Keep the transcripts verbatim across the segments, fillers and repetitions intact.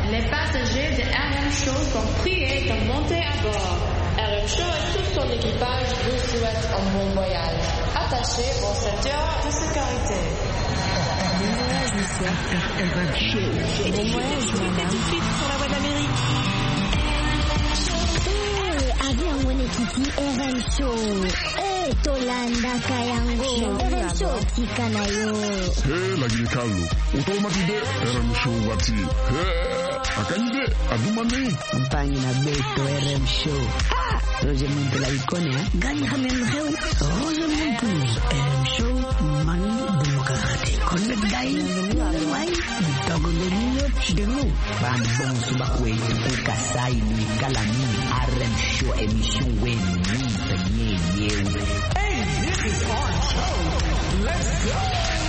les passagers de R M Show sont priés de monter à bord. R M Show et tout son équipage vous souhaitent un bon voyage. Attachez vos ceintures de sécurité. Bon voyage, monsieur. R M Show. Et bon voyage, madame. Tout de suite sur la voie de l'Amérique. Avion Wenekiti R M Show. Eh, Tolanda Kayango. R M Show Tikanayo. Eh, la Guinée-Calou. Automatique R M Show Wati. Eh, Akanyide, Adumane. Compagnie na Beto R M Show. Ah, Roger Muntu la icône, hein. Gagne Hamel Reu. Roger Muntu. R M Show, Mani Bumukarate. Connect Guy. Why? Togo de Nino. De nous. Ban bon subakwe. Kasai ni Kalani. R M Show émission Wen. Hey, this is our show. Let's go.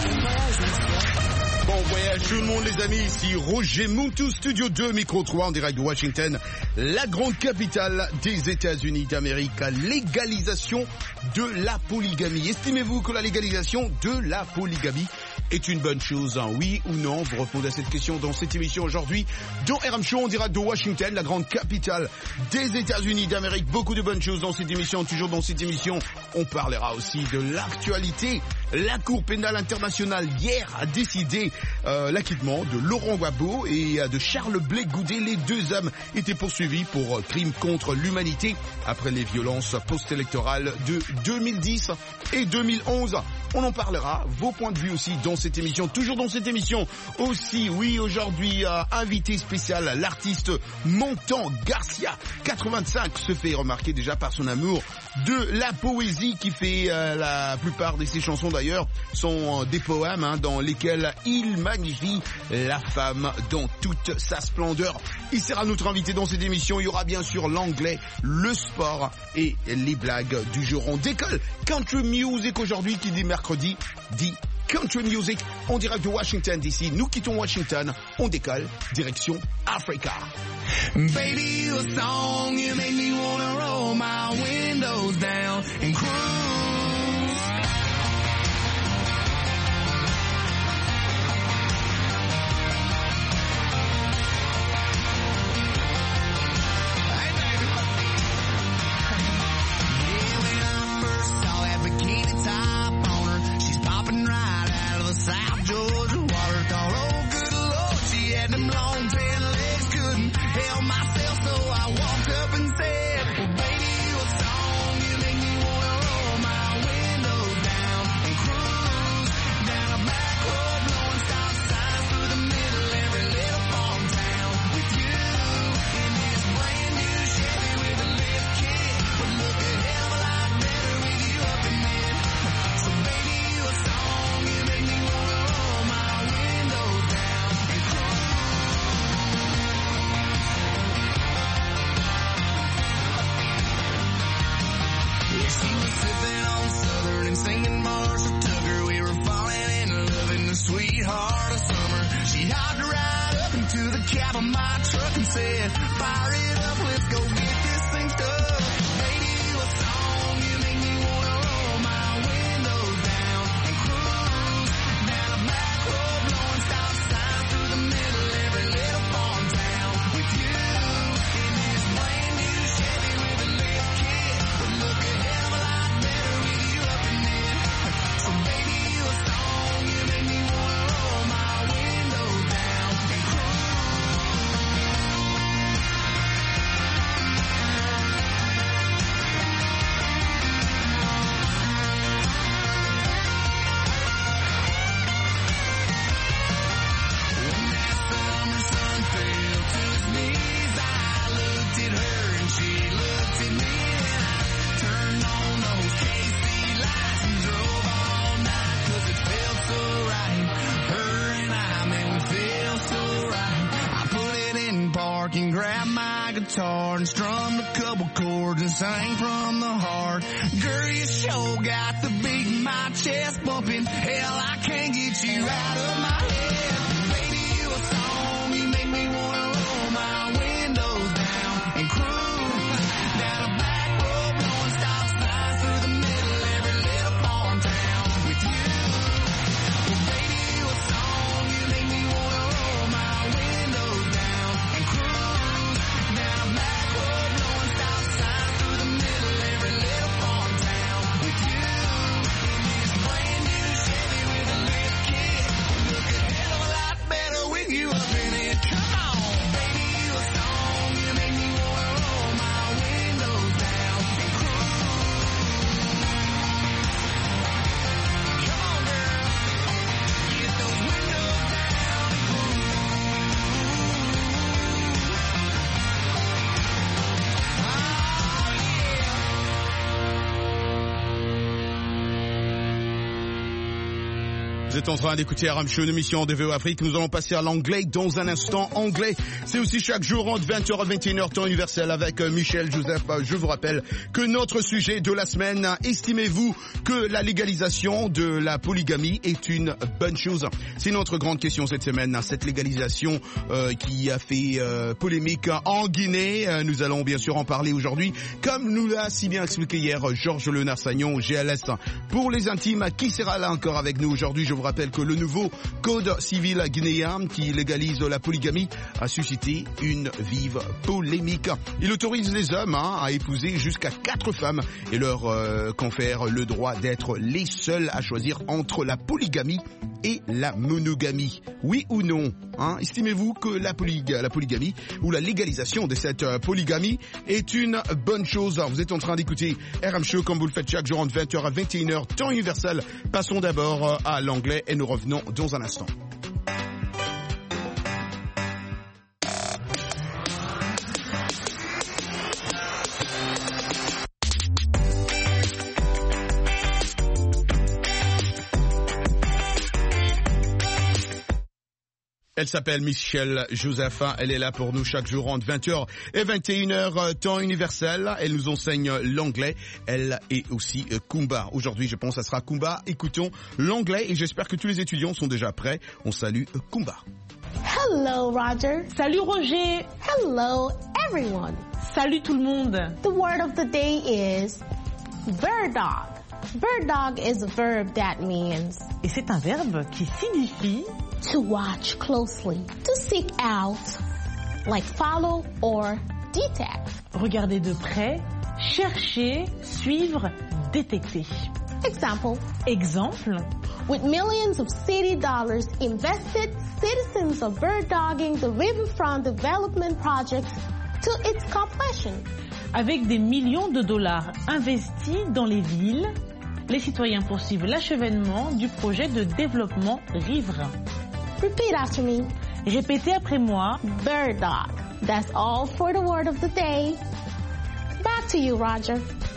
Bon voyage tout le monde les amis, ici Roger Muntu, Studio deux, Micro trois en direct de Washington, la grande capitale des États-Unis d'Amérique. Légalisation de la polygamie. Estimez-vous que la légalisation de la polygamie est une bonne chose, hein, oui ou non? Vous répondez à cette question dans cette émission aujourd'hui dans R M Show en direct de Washington, la grande capitale des États-Unis d'Amérique. Beaucoup de bonnes choses dans cette émission. Toujours dans cette émission, on parlera aussi de l'actualité. La Cour pénale internationale hier a décidé euh, l'acquittement de Laurent Gbagbo et euh, de Charles Blé Goudé. Les deux hommes étaient poursuivis pour euh, crimes contre l'humanité après les violences post-électorales de deux mille dix et deux mille onze. On en parlera, vos points de vue aussi dans cette émission. Toujours dans cette émission aussi, oui, aujourd'hui, euh, invité spécial, l'artiste Montan Garcia, quatre-vingt-cinq, se fait remarquer déjà par son amour de la poésie qui fait euh, la plupart de ses chansons d'ailleurs sont euh, des poèmes hein, dans lesquels il magnifie la femme dans toute sa splendeur. Il sera notre invité dans cette émission. Il y aura bien sûr l'anglais, le sport et les blagues du jour. On décolle Country Music aujourd'hui qui dit mercredi, dit Country Music en direct de Washington D C. Nous quittons Washington, on décolle direction Africa. Baby, you a song, you make me wanna roll my windows down and cruise. South Georgia water, thought, oh good Lord, she had them long tan legs, couldn't help myself, so I walked up and said, well baby, you a song, you make me wanna roll my windows down and cruise down a back road, blowing stop signs through the middle of every little farm town with you in this brand new Chevy with a lift kit, would look a hell of a lot better with you up in it. So baby, you a song, you make me and singing Marshall Tucker, we were falling in love in the sweetheart of summer. She hopped right up into the cab of my truck and said, fire it up, let's go get this thing stuck. Baby, you a song, you make me wanna roll my windows down and cruise down a back road, blowing stop signs through the middle of every little farm town with you in this brand new Chevy with a lift kit, would look a hell of a lot better with you up in it. So baby, you a song, you make me wanna roll my windows down and cruise. When that summer sun fell to his knees, I looked at her and she looked at me, and I turned on those K C lights and drove all night, cause it felt so right. Her and I, man, we feel so right. I put it in park and grabbed my guitar and strummed a couple chords and sang from the heart. Girl, you sure got the beat in my chest bumping. Hell, I can't get you out of my head. Baby, you a song, you make me wanna roll my windows down and cruise down a back road, blowing stop signs through the middle of every little farm town with you. Well, baby, you a song, you make me wanna roll my windows down Vous êtes en train d'écouter R M Show, une émission de V O Afrique. Nous allons passer à l'anglais dans un instant. Anglais, c'est aussi chaque jour entre vingt heures et vingt et une heures temps universel avec Michel Joseph. Je vous rappelle que notre sujet de la semaine, estimez-vous que la légalisation de la polygamie est une bonne chose? C'est notre grande question cette semaine. Cette légalisation euh, qui a fait euh, polémique en Guinée. Euh, nous allons bien sûr en parler aujourd'hui. Comme nous l'a si bien expliqué hier Georges Lenard-Sagnon, G L S. Pour les intimes, qui sera là encore avec nous aujourd'hui? Je vous rappelle que le nouveau code civil guinéen qui légalise la polygamie a suscité une vive polémique. Il autorise les hommes hein, à épouser jusqu'à quatre femmes et leur euh, confère le droit d'être les seuls à choisir entre la polygamie et la monogamie. Oui ou non hein? Estimez-vous que la, polyg- la polygamie ou la légalisation de cette euh, polygamie est une bonne chose? Vous êtes en train d'écouter R M Show comme vous le faites chaque jour entre vingt heures à vingt et une heures temps universel. Passons d'abord euh, à l'anglais et nous revenons dans un instant. Elle s'appelle Michel Joseph, elle est là pour nous chaque jour entre vingt heures et vingt et une heures temps universel. Elle nous enseigne l'anglais, elle est aussi Kumba. Aujourd'hui je pense que ça sera Kumba. Écoutons l'anglais et j'espère que tous les étudiants sont déjà prêts. On salue Kumba. Hello Roger. Salut Roger. Hello everyone. Salut tout le monde. The word of the day is bird dog. Bird dog is a verb that means Et c'est un verbe qui signifie to watch closely, to seek out, like follow or detect. regarder de près, chercher, suivre, détecter. Example, Exemple, with millions of city dollars invested, citizens are bird dogging the riverfront development project to its completion. avec des millions de dollars investis dans les villes, les citoyens poursuivent l'achèvement du projet de développement riverain. Repeat after me. Répétez après moi. Bird dog. That's all for the word of the day. Back to you, Roger.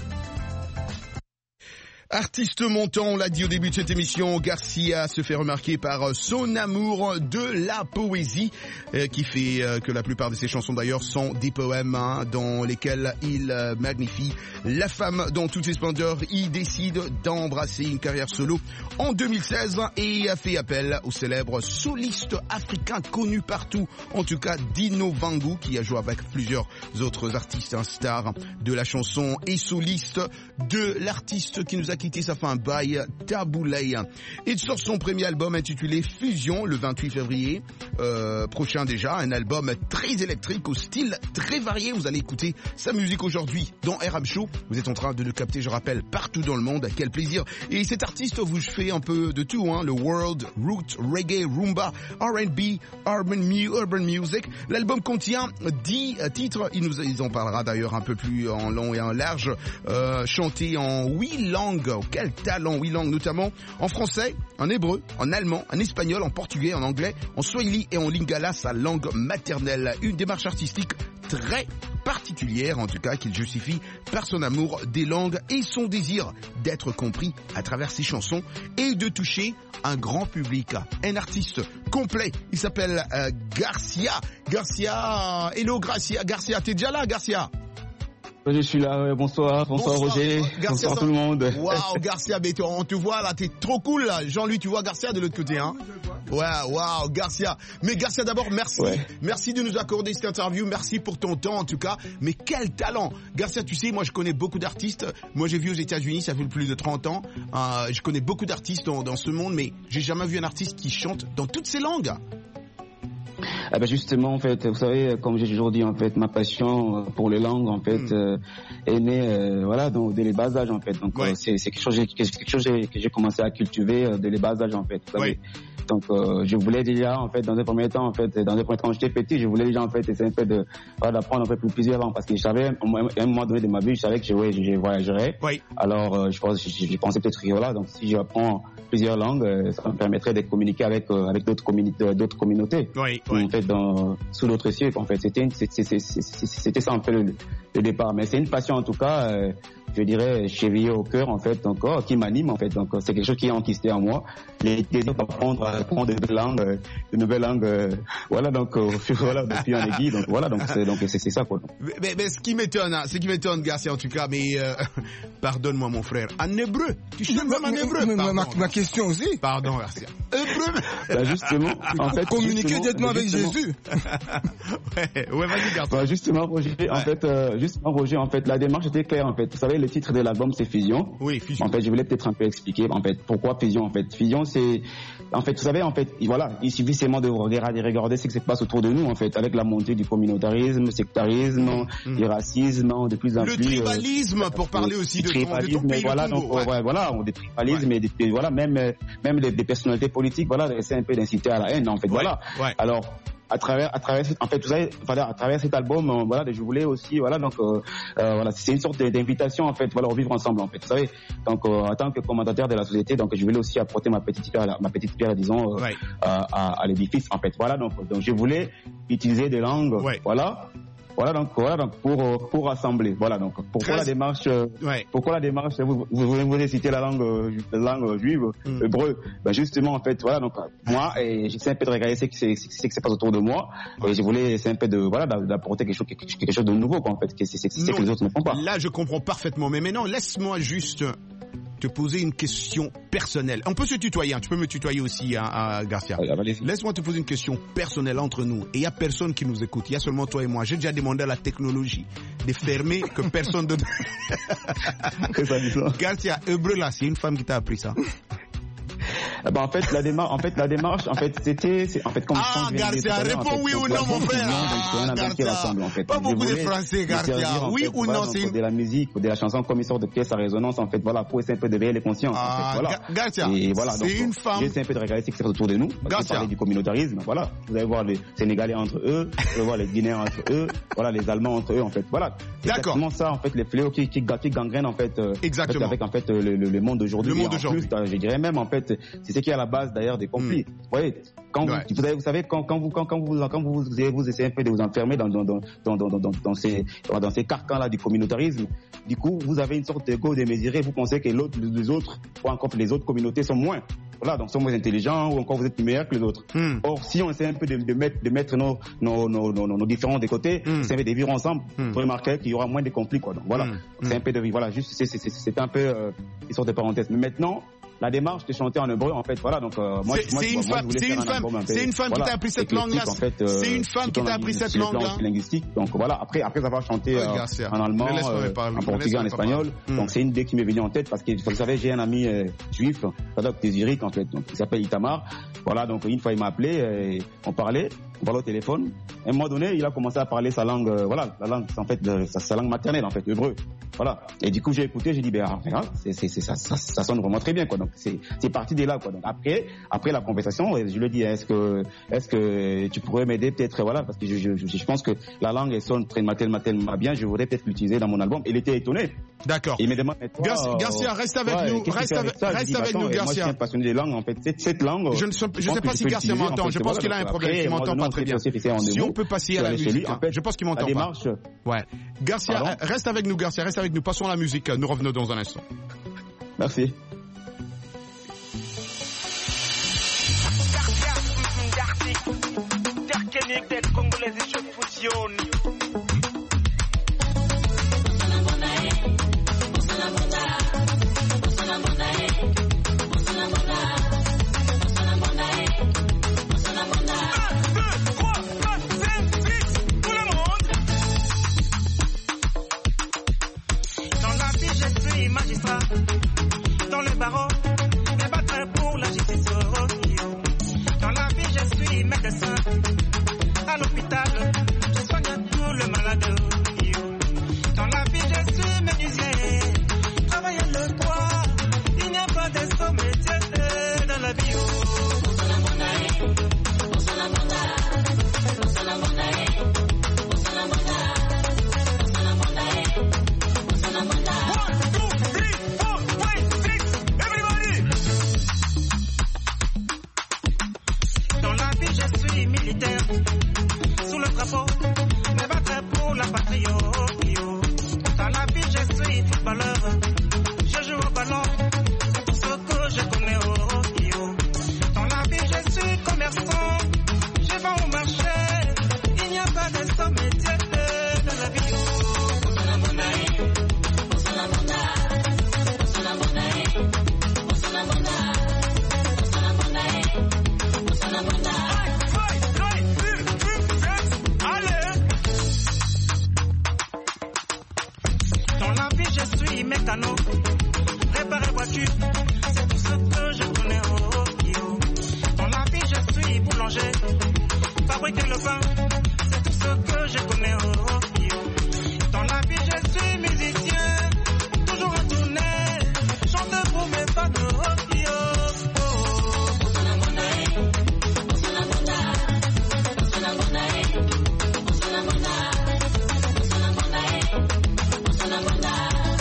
Artiste montant, on l'a dit au début de cette émission, Garcia se fait remarquer par son amour de la poésie, euh, qui fait euh, que la plupart de ses chansons d'ailleurs sont des poèmes hein, dans lesquels il euh, magnifie la femme dans toutes ses splendeurs. Il décide d'embrasser une carrière solo en deux mille seize et a fait appel au célèbre soliste africain connu partout, en tout cas Dino Vangu, qui a joué avec plusieurs autres artistes, un star de la chanson et soliste de l'artiste qui nous a quitté, ça fait un bail, Taboulay. Il sort son premier album intitulé Fusion le vingt-huit février euh, prochain déjà, un album très électrique au style très varié. Vous allez écouter sa musique aujourd'hui dans R M Show. Vous êtes en train de le capter, je rappelle, partout dans le monde. Quel plaisir. Et cet artiste vous fait un peu de tout, hein, le world, root, reggae, rumba, R and B, urban, mu- urban music. L'album contient dix titres. Il nous il en parlera d'ailleurs un peu plus en long et en large, euh, chanté en huit langues. Quel talent, huit langues, notamment en français, en hébreu, en allemand, en espagnol, en portugais, en anglais, en swahili et en lingala, sa langue maternelle. Une démarche artistique très particulière, en tout cas, qu'il justifie par son amour des langues et son désir d'être compris à travers ses chansons et de toucher un grand public. Un artiste complet, il s'appelle euh, Garcia. Garcia, hello Garcia, Garcia, t'es déjà là Garcia? Je suis là, ouais, bonsoir, bonsoir, bonsoir Roger, Garcia, bonsoir tout le monde. Waouh Garcia, mais on te voit là, t'es trop cool là. Jean-Louis, tu vois Garcia de l'autre côté, hein? Ouais, waouh Garcia. Mais Garcia, d'abord, merci. Ouais. Merci de nous accorder cette interview, merci pour ton temps en tout cas. Mais quel talent! Garcia, tu sais, moi je connais beaucoup d'artistes. Moi j'ai vu aux États-Unis, ça fait plus de trente ans. Euh, je connais beaucoup d'artistes dans, dans ce monde, mais j'ai jamais vu un artiste qui chante dans toutes ces langues. Eh ben justement, en fait, vous savez, comme j'ai toujours dit, en fait, ma passion pour les langues, en fait, mm. euh, est née, euh, voilà, donc dès les bas âges, en fait. Donc ouais. euh, c'est, c'est quelque chose, quelque chose que j'ai commencé à cultiver euh, dès les bas âges, en fait. Vous savez. Ouais. Donc euh, je voulais déjà, en fait, dans un premier temps, en fait, dans un premier temps, quand j'étais petit, je voulais déjà, en fait, essayer un peu de, voilà, d'apprendre en fait pour plusieurs langues, parce que je savais, à un moment donné de ma vie, je savais que je, ouais, je, je voyagerais. Oui. Alors euh, je pense, je, je pensais peut-être que voilà, donc si j'apprends plusieurs langues, euh, ça me permettrait de communiquer avec euh, avec d'autres communautés, d'autres communautés. Oui. oui. En fait, dans, sous d'autres cieux. En fait, c'était c'était, c'était, c'était ça un peu le, le départ. Mais c'est une passion en tout cas. Euh, je dirais chevillé au cœur en fait encore, qui m'anime en fait. Donc c'est quelque chose qui est enquisté en moi, les désirs d'apprendre à apprendre de langues, de nouvelles langues, euh, voilà donc euh, voilà depuis en aiguille. Donc voilà donc c'est donc c'est, c'est ça quoi. Mais, mais, mais ce qui m'étonne, hein, ce qui m'étonne Garcia en tout cas, mais euh, pardonne-moi mon frère, en hébreu, tu chantes même en hébreu. Mais, pardon, ma, ma question aussi. Pardon Garcia. Hébreu. Bah justement, en fait. Communiquer directement avec justement, Jésus. ouais, ouais, vas-y Garcia. Bah justement Roger, ouais. en fait, euh, justement Roger, en fait, la démarche était claire en fait. Vous savez, le titre de l'album c'est Fusion. Oui, Fusion. En fait, je voulais peut-être un peu expliquer en fait pourquoi Fusion en fait. Fusion c'est en fait, vous savez en fait, voilà, il suffit seulement de regarder, regarder ce qui se passe autour de nous en fait, avec la montée du communautarisme, le sectarisme, mmh. du racisme, de plus en le plus. Le tribalisme, euh, pour parler aussi de ton, de ton pays, voilà, le Congo. Donc, ouais. voilà, on des tribalismes ouais. et des, voilà, même même des, des personnalités politiques, voilà, c'est un peu d'inciter à la haine en fait, ouais. voilà. Ouais. Alors à travers à travers en fait vous savez voilà, à travers cet album euh, voilà je voulais aussi voilà donc euh, euh, voilà c'est une sorte d'invitation en fait voilà au vivre ensemble en fait vous savez donc euh, en tant que commentateur de la société donc je voulais aussi apporter ma petite pierre ma petite pierre disons euh, ouais. à, à, à l'édifice en fait voilà donc donc je voulais utiliser des langues ouais. voilà Voilà donc voilà donc pour pour rassembler voilà donc pourquoi la démarche ouais. pourquoi la démarche vous vous vous avez cité la langue la langue juive mm. hébreu ben justement en fait voilà donc moi et j'essaie un peu de regarder ce qui c'est ce qui se passe autour de moi ouais. et je voulais essayer un peu de voilà d'apporter quelque chose quelque chose de nouveau quoi, en fait que c'est c'est, c'est que les autres ne font pas. Là je comprends parfaitement mais maintenant laisse-moi juste te poser une question personnelle. On peut se tutoyer, hein. Tu peux me tutoyer aussi, hein, à Garcia. Ouais, laisse-moi te poser une question personnelle entre nous. Et il n'y a personne qui nous écoute. Il y a seulement toi et moi. J'ai déjà demandé à la technologie de fermer que personne de... Garcia, hébreu là, c'est une femme qui t'a appris ça. Ben en fait la démarche en fait la démarche en fait c'était c'est, en fait comme ah Garcia réponds oui ou non mon frère ah, Garcia en fait. Pas beaucoup de français Garcia oui ou non c'est une... de la musique de la chanson comme une sorte de pièce à résonance en fait voilà pour essayer un peu de veiller les consciences ah, en fait voilà Garcia et voilà donc c'est une femme j'essaie un peu de regarder ce qui se passe autour de nous parce que parler du communautarisme voilà vous allez voir les Sénégalais entre eux vous allez voir les Guinéens entre eux voilà les Allemands entre eux en fait voilà c'est exactement ça en fait les fléaux qui qui gangrènent en fait exactement avec en fait le le monde d'aujourd'hui le monde d'aujourd'hui je dirais même en fait c'est ce qui est à la base d'ailleurs des conflits. Mmh. Vous voyez, quand ouais. vous, vous, savez, vous savez quand, quand vous quand, quand vous quand vous, vous, vous essayez un peu de vous enfermer dans dans dans dans dans, dans, dans ces dans ces carcans là du communautarisme, du coup vous avez une sorte d'ego démesuré. Vous pensez que l'autre, les autres, ou encore les autres communautés sont moins. Voilà, donc sont moins intelligents ou encore vous êtes meilleurs que les autres. Mmh. Or, si on essaie un peu de, de mettre de mettre nos nos nos nos, nos différents des côtés, mmh. c'est un peu de vivre ensemble. Mmh. Vous remarquez qu'il y aura moins de conflits quoi. Donc voilà, mmh. c'est un peu de voilà juste c'est c'est c'est, c'est un peu euh, une sorte de parenthèse. Mais maintenant la démarche de chanter en hébreu, en fait, voilà, donc, euh, moi, c'est, moi, c'est, moi, une femme, moi, c'est une femme, c'est une femme voilà, qui t'a appris cette langue-là. En fait, euh, c'est une femme qui t'a appris cette langue-là. Linguistique. Donc, voilà, après, après avoir chanté, euh, en allemand, euh, en portugais, en espagnol. Hum. Donc, c'est une idée qui m'est venue en tête parce que, vous savez, j'ai un ami, euh, juif, Zurich, en fait, donc, il s'appelle Itamar. Voilà, donc, une fois, il m'a appelé, euh, on parlait, on parlait au téléphone. À un moment donné, il a commencé à parler sa langue, euh, voilà, la langue, en fait, de, sa, sa langue maternelle, en fait, l'hébreu. Voilà. Et du coup, j'ai écouté, j'ai dit, ben, ah, c'est, c'est, c'est, ça, ça, ça sonne vraiment très bien, quoi. Donc, c'est, c'est parti de là, quoi. Donc, après, après la conversation, je lui ai dit, est-ce que, est-ce que tu pourrais m'aider peut-être, voilà, parce que je, je, je, je pense que la langue, elle sonne très tellement, tellement bien, je voudrais peut-être l'utiliser dans mon album. Il était étonné. D'accord. Il me demande, Garcia, Garcia, reste avec ouais, nous, reste avec, ça, reste avec nous, Garcia. Moi, je suis un passionné des langues, en fait. Cette, cette langue. Je ne sais, je sais pas si Garcia m'entend. Je pense qu'il a un problème. Il m'entend pas très bien. Si on peut passer à la musique. Je pense qu'il m'entend pas. Ouais. Garcia, reste avec nous, Garcia, reste avec nous. Passons à la musique. Nous revenons dans un instant. Merci. Magistrat, dans le barreau, me battre pour la justice. Dans la vie, je suis médecin. la patrie, oh, yo. Dans la vie, je suis footballeur. Je joue au ballon, c'est tout ce que je connais, oh, yo. Dans la vie, je suis commerçant. Je vais au marché. Il n'y a pas de somme métier dans la vie, oh. On s'en a monnaie, on s'en a monnaie, on s'en a monnaie, on s'en a monnaie, on s'en a monnaie, on s'en a monnaie. Dans la vie, je suis mécano, réparer voiture, c'est tout ce que je connais, oh, yo. Dans la vie, je suis boulanger, fabriquer le pain, c'est tout ce que je connais, oh, yo. Dans la vie, je suis musicien, toujours en tournée, chante pour mes fans, oh, yo. Oh, on s'en a monnaie, on s'en a monnaie, on s'en a monnaie, on s'en a monnaie, on s'en a monnaie, on s'en a monnaie.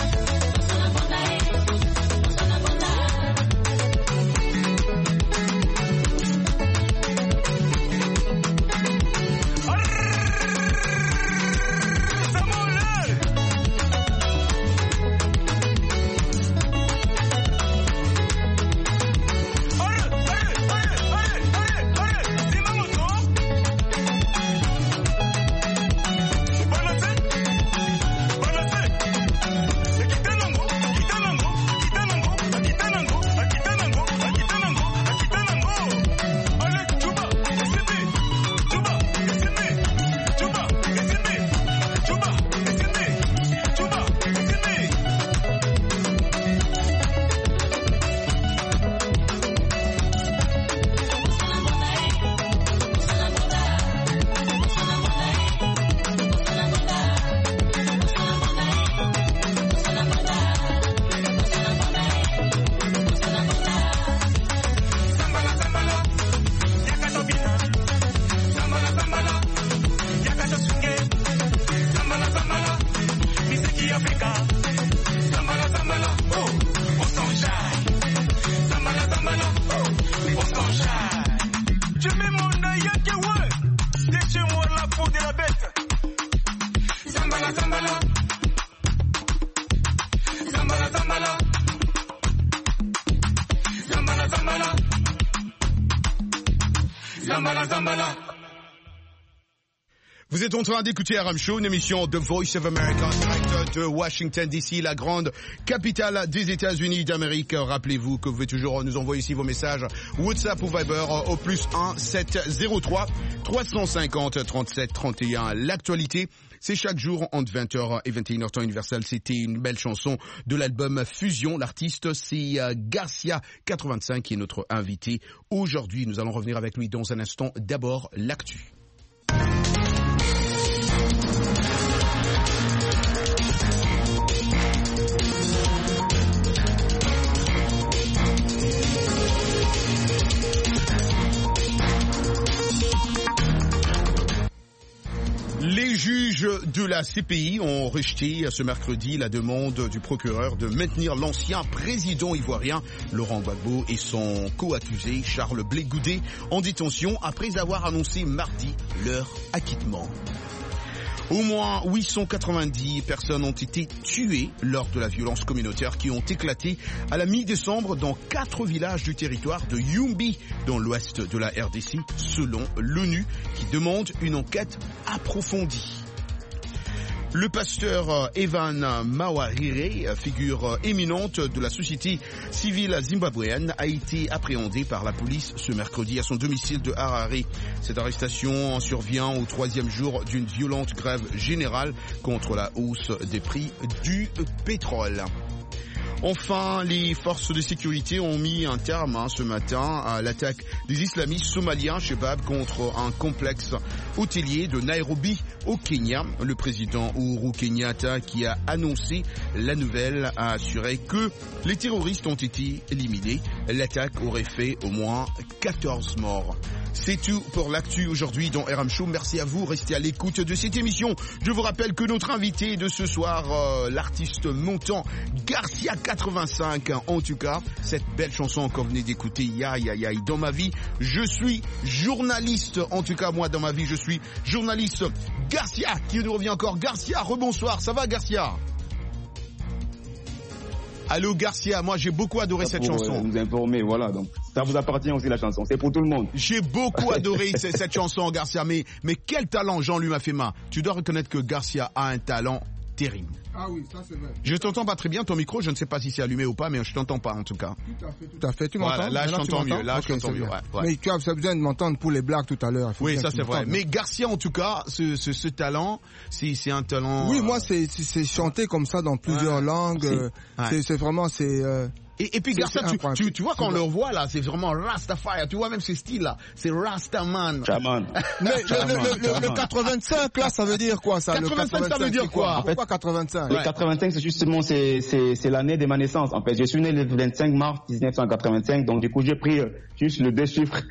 Vous êtes en train d'écouter R M Show, une émission The Voice of America, direct de Washington D C, la grande capitale des États-Unis d'Amérique. Rappelez-vous que vous pouvez toujours nous envoyer ici vos messages WhatsApp ou Viber au plus un sept zéro trois trois cent cinquante trente-sept trente et un. L'actualité, c'est chaque jour entre vingt heures et vingt et une heures temps universel. C'était une belle chanson de l'album Fusion. L'artiste, c'est Garcia quatre-vingt-cinq qui est notre invité aujourd'hui. Nous allons revenir avec lui dans un instant. D'abord, l'actu. Les juges de la C P I ont rejeté ce mercredi la demande du procureur de maintenir l'ancien président ivoirien Laurent Gbagbo et son co-accusé Charles Blé Goudé en détention après avoir annoncé mardi leur acquittement. Au moins huit cent quatre-vingt-dix personnes ont été tuées lors de la violence communautaire qui ont éclaté à la mi-décembre dans quatre villages du territoire de Yumbi, dans l'ouest de la R D C, selon l'ONU, qui demande une enquête approfondie. Le pasteur Evan Mawarire, figure éminente de la société civile zimbabwéenne, a été appréhendé par la police ce mercredi à son domicile de Harare. Cette arrestation survient au troisième jour d'une violente grève générale contre la hausse des prix du pétrole. Enfin, les forces de sécurité ont mis un terme hein, ce matin à l'attaque des islamistes somaliens Shabab contre un complexe hôtelier de Nairobi au Kenya. Le président Uhuru Kenyatta, qui a annoncé la nouvelle, a assuré que les terroristes ont été éliminés. L'attaque aurait fait au moins quatorze morts. C'est tout pour l'actu aujourd'hui dans R M Show. Merci à vous, restez à l'écoute de cette émission. Je vous rappelle que notre invité de ce soir, euh, l'artiste montant Garcia quatre-vingt-cinq, en tout cas, cette belle chanson qu'on venait d'écouter, ya ya ya, dans ma vie, je suis journaliste, en tout cas moi dans ma vie, je suis journaliste. Garcia, qui nous revient encore, Garcia, rebonsoir, ça va Garcia? Allô Garcia, moi j'ai beaucoup adoré ça cette pour, chanson. Euh, nous informer, voilà, donc ça vous appartient aussi la chanson, c'est pour tout le monde. J'ai beaucoup adoré cette, cette chanson Garcia, mais, mais quel talent Jean-Louis Mafema. Tu dois reconnaître que Garcia a un talent terrible. Ah oui, ça c'est vrai. Je t'entends pas très bien, ton micro, je ne sais pas si c'est allumé ou pas, mais je t'entends pas en tout cas. Tout à fait, tout à fait. Tu voilà, m'entends? là je t'entends mieux, là okay, je t'entends mieux. Ouais, ouais. Mais tu as besoin de m'entendre pour les blagues tout à l'heure. Oui, ça c'est vrai. Mais Garcia en tout cas, ce, ce, ce talent, c'est, c'est un talent... Oui, moi c'est, c'est, c'est chanter comme ça dans plusieurs ouais. langues. C'est, ouais. c'est, c'est vraiment... c'est. Euh... Et, et puis Garcia, tu, tu, tu vois quand on le revoit là, c'est vraiment Rastafari. Tu vois même ce style là, c'est Rastaman. Chaman. Mais le, le, le, le quatre-vingt-cinq là, ça veut dire quoi ça? quatre-vingt-cinq, le quatre-vingt-cinq ça veut dire quoi? En fait, pourquoi quatre-vingt-cinq? Le quatre-vingt-cinq, c'est justement c'est c'est c'est l'année de ma naissance. En fait, je suis né le vingt-cinq mars dix-neuf cent quatre-vingt-cinq, donc du coup j'ai pris juste le deux chiffres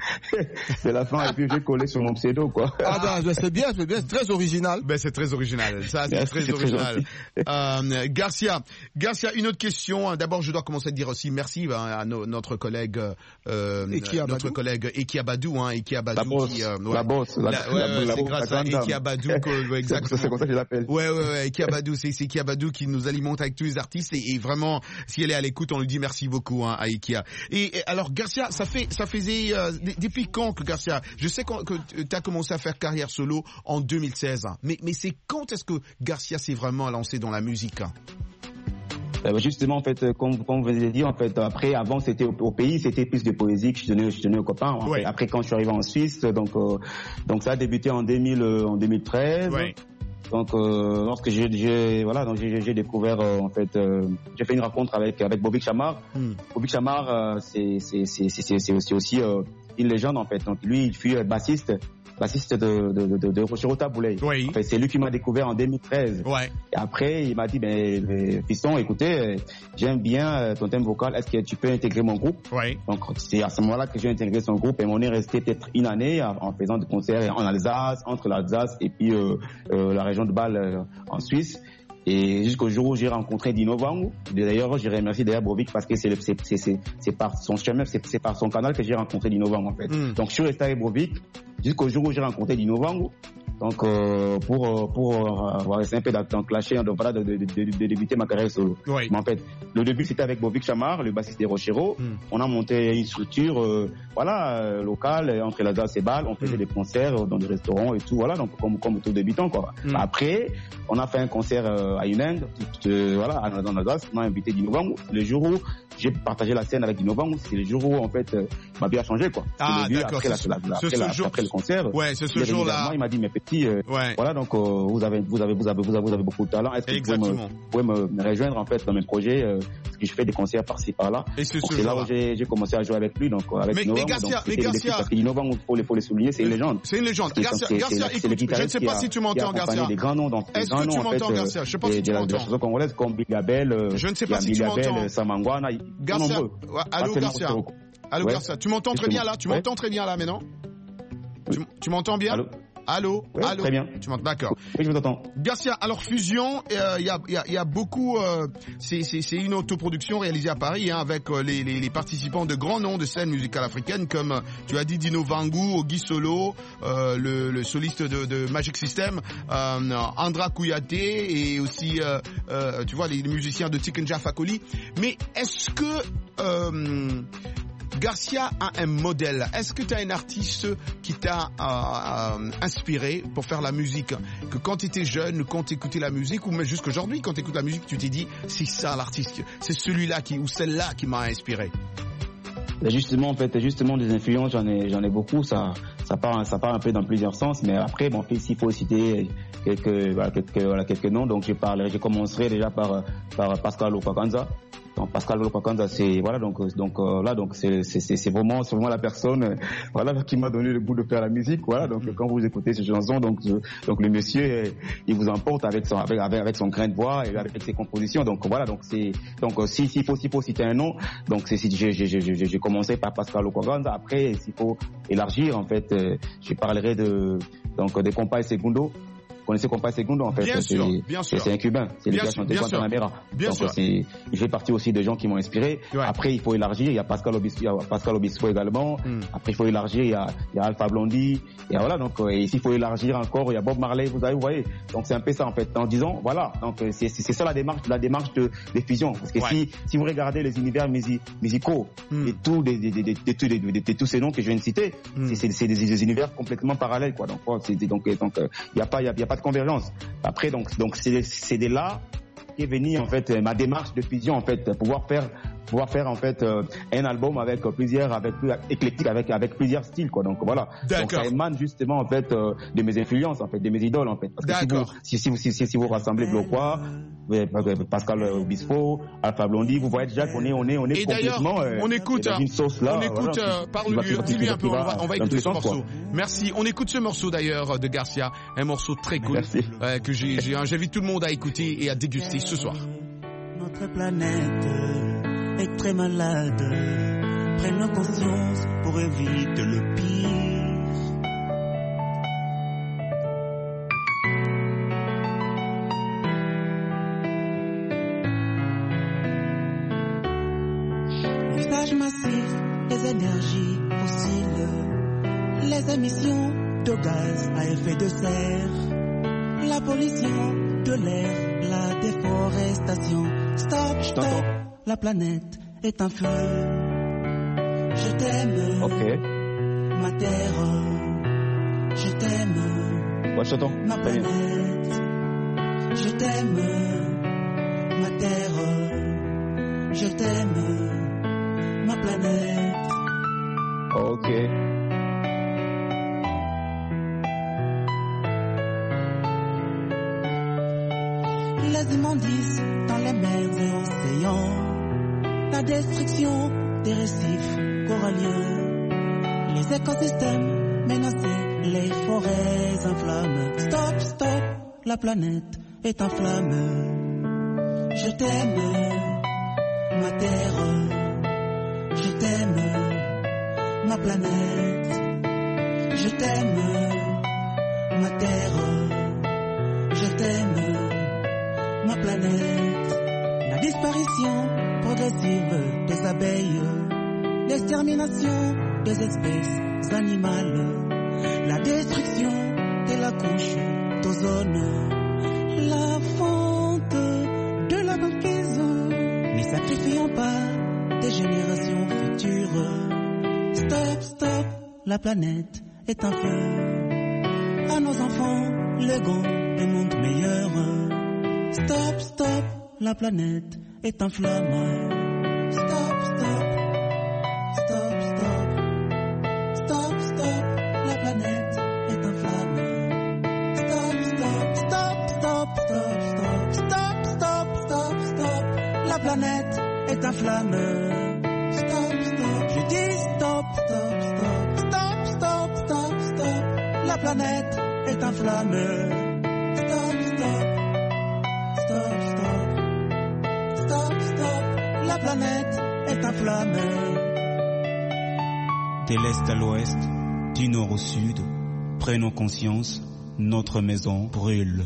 de la fin et puis j'ai collé sur mon pseudo quoi. Ah ben c'est bien, c'est bien, c'est très original. Ben c'est très original, ça c'est très c'est original. Très euh, Garcia, Garcia, une autre question. D'abord, je dois commencer à dire aussi merci à no, notre collègue, euh, notre collègue Eki Abadou, hein, Eki Abadou. La bosse, qui, euh, ouais, la bosse, la, la, ouais, ouais, la, c'est grâce à Eki Abadou que, ouais, exactement. C'est comme ça que je l'appelle. Ouais, ouais, ouais, Eki Abadou, c'est, c'est Eki Abadou qui nous alimente avec tous les artistes et, et vraiment, si elle est à l'écoute, on lui dit merci beaucoup, hein, à Eki. Et, et alors, Garcia, ça fait, ça faisait, euh, depuis quand que Garcia, je sais que, que tu as commencé à faire carrière solo en deux mille seize, hein, mais, mais c'est quand est-ce que Garcia s'est vraiment lancé dans la musique, hein? Euh, justement, en fait, comme, comme vous l'avez dit, en fait, après, avant, c'était au, au pays, c'était plus de poésie que je tenais, je tenais aux copains. En ouais. fait. Après, quand je suis arrivé en Suisse, donc, euh, donc ça a débuté en deux mille, euh, en deux mille treize. Ouais. Donc, euh, lorsque j'ai, j'ai, voilà, donc j'ai, j'ai découvert, euh, en fait, euh, j'ai fait une rencontre avec, avec Bobby Chamar. Mm. Bobby Chamar, euh, c'est, c'est, c'est, c'est, c'est aussi, aussi euh, une légende, en fait. Donc, lui, il fut bassiste. bassiste de, de, de, de Rochero Taboulay. Oui. En fait, c'est lui qui m'a découvert en deux mille treize. Ouais. Et après, il m'a dit, ben, ben fiston, écoutez, j'aime bien ton thème vocal, est-ce que tu peux intégrer mon groupe? Oui. Donc, c'est à ce moment-là que j'ai intégré son groupe et on est resté peut-être une année en faisant des concerts en Alsace, entre l'Alsace et puis euh, euh, la région de Bâle euh, en Suisse. Et jusqu'au jour où j'ai rencontré Dino Vangu. D'ailleurs, je remercie d'ailleurs Brovik parce que c'est, c'est, c'est, c'est, c'est par son chemin, c'est, c'est par son canal que j'ai rencontré Dino Vangu, en fait. Mm. Donc, je suis resté avec Brovik jusqu'au jour où j'ai rencontré Dino Vangu. Donc, euh, pour, pour, euh, rester un peu d'enclencher, donc voilà, de, de, de, de, de débuter ma carrière solo. Oui. Mais en fait, le début, c'était avec Bovik Chamar, le bassiste des Rochero. Mm. On a monté une structure, euh, voilà, euh, locale, entre l'Alsace et Bâle. On faisait mm. des concerts dans des restaurants et tout, voilà, donc comme, comme tout débutant, quoi. Mm. Après, on a fait un concert euh, à Uneng, euh, voilà, dans l'Alsace. On a invité Dino Vangu. Le jour où j'ai partagé la scène avec Dino Vangu, c'est le jour où, en fait, euh, ma vie a changé, quoi. Ah, début, d'accord. Après, ce, la, la, ce, après, ce la, jour... après le concert. Ouais, c'est ce jour-là. Il m'a dit, mais petit, euh, ouais. voilà, donc, euh, vous avez, vous avez, vous avez, vous avez, vous avez beaucoup de talent. Est-ce que Exactement. vous pouvez me, me rejoindre, en fait, dans mes projets, euh, parce que je fais des concerts par-ci, par-là. Et c'est, donc, ce c'est jour-là là où j'ai, j'ai commencé à jouer avec lui, donc, avec mais, Novembre. Mais Garcia, donc, mais Garcia. Parce que Novembre, faut les, faut les souligner, c'est une légende. C'est une légende. C'est, Garcia, c'est, Garcia, c'est, écoute, je ne sais pas si tu m'entends, Garcia. Des grands noms, donc, est-ce que tu m'entends, Garcia? Je sais pas si tu m'entends. Des chansons congolaises comme Big Label, je ne sais pas si tu m'entends. Samangwana, Garcia. Allô, Garcia. Allô, Garcia. Tu m'entends très bien là? Tu m'entends très bien là, maintenant? Tu m'entends bien? Allô, oui, allô. Très bien. Tu m'entends, d'accord. Oui, je vous entends. Garcia, alors Fusion, il euh, y, a, y, a, y a beaucoup. Euh, c'est, c'est, c'est une autoproduction réalisée à Paris, hein, avec euh, les, les, les participants de grands noms de scène musicale africaine, comme euh, tu as dit Dino Vangu, Ogi Solo, euh, le, le soliste de, de Magic System, euh, Andra Kouyaté et aussi, euh, euh, tu vois, les, les musiciens de Tikenja Fakoli. Mais est-ce que euh, Garcia a un modèle? Est-ce que tu as un artiste qui t'a euh, euh, inspiré pour faire la musique? Que quand tu étais jeune, quand tu écoutais la musique, ou même jusqu'aujourd'hui, quand tu écoutes la musique, tu t'es dit, c'est ça l'artiste, c'est celui-là qui, ou celle-là qui m'a inspiré? Justement, en fait, justement, des influences, j'en ai, j'en ai beaucoup. Ça, ça part, ça part un peu dans plusieurs sens. Mais après, bon, s'il faut citer quelques, voilà, quelques, voilà, quelques noms, donc je parlerai, je commencerai déjà par, par Pascal Okakanza. Donc Pascal Okakanza, c'est voilà, donc donc euh, là, donc c'est c'est c'est vraiment, c'est vraiment la personne, euh, voilà, qui m'a donné le goût de faire la musique. Voilà, donc mm. quand vous écoutez ces chansons, donc je, donc le monsieur, euh, il vous emporte avec son avec avec avec son grain de voix et avec ses compositions. Donc voilà, donc c'est donc euh, si s'il faut s'il faut citer un nom, donc c'est si j'ai j'ai j'ai j'ai commencé par Pascal Okakanza. Après, s'il faut élargir, en fait, euh, je parlerai de donc des Compay Segundo. connaissez Compas Segundo en fait. Bien c'est, sûr, bien sûr. C'est un Cubain, c'est le gars chanté Guantanamera. Bien Donc, sûr. C'est, il fait partie aussi des gens qui m'ont inspiré. Ouais. Après, il faut élargir. Il y a Pascal Obispo, il y a Pascal Obispo également. Mm. Après, il faut élargir. Il y a, il y a Alpha Blondy. Et voilà. Donc, euh, ici, il faut élargir encore. Il y a Bob Marley. Vous avez, vous voyez. Donc, c'est un peu ça en fait. En disant, voilà. Donc, euh, c'est, c'est ça la démarche, la démarche de, de fusion. Parce que Ouais. si, si vous regardez les univers musi- musicaux Mm. et tous des, des, des, des, des, des, des, des- tous ces noms que je viens de citer, Mm. c'est, c'est, c'est des, des univers complètement parallèles, quoi. Donc, c'est, donc, donc, il euh, y a pas, il y a, y a pas de convergence. Après, donc, donc, c'est, c'est de là qui est venue en fait ma démarche de fusion en fait, pouvoir faire pouvoir faire en fait euh, un album avec plusieurs avec plus éclectique avec avec plusieurs styles quoi. Donc voilà. D'accord. Donc ça émane justement en fait euh, de mes influences en fait, de mes idoles en fait. Parce que D'accord. si vous si si si, si vous rassemblez Bloquois, Pascal Obispo, Alpha Blondy, vous voyez déjà qu'on est on est on est Et d'ailleurs, complètement euh, on écoute, dans une sauce là. on écoute, voilà, euh, qui- parle-lui, qui va- qui- dis-lui qui- un peu, qui on va va, on va dans écouter tous les ce sens, quoi. morceau. Merci, on écoute ce morceau d'ailleurs de Garcia, un morceau très cool, Merci. euh, que j'ai, j'ai, j'invite tout le monde à écouter et à déguster ce soir. Notre planète est très malade. Prenons conscience pour éviter le pire. L'usage massif des énergies fossiles, les émissions de gaz à effet de serre, la pollution de l'air, la déforestation. Stop, stop, la planète est un feu. Je t'aime, Ok. ma terre. Je t'aime, Ouais, je t'entends. ma Très bien. planète. Je t'aime, ma terre. Je t'aime, ma planète. Ok. Les immondices dans les mers et océans, la destruction des récifs coralliens, les écosystèmes menacés, les forêts en flammes. Stop, stop, la planète est en flammes. Je t'aime, ma terre. Je t'aime, ma planète. Je t'aime, ma terre. Je t'aime, ma planète. La disparition progressive des abeilles, l'extermination des espèces animales, la destruction de la couche d'ozone, la fonte de la banquise. Ne sacrifions pas des générations futures. Stop, stop, la planète est un feu. À nos enfants, léguons un monde meilleur. Stop, stop, la planète est en flamme. Stop, stop, stop, stop. Stop, stop, la planète est en flamme. Stop, stop, stop, stop, stop, stop. Stop, stop, stop, stop, la planète est en flamme. Stop, stop, je dis stop, stop, stop. Stop, stop, stop, stop, la planète est en flamme. Stop, stop. Stop, stop, stop, stop, la planète est en flamme. De l'est à l'ouest, du nord au sud, prenons conscience, notre maison brûle.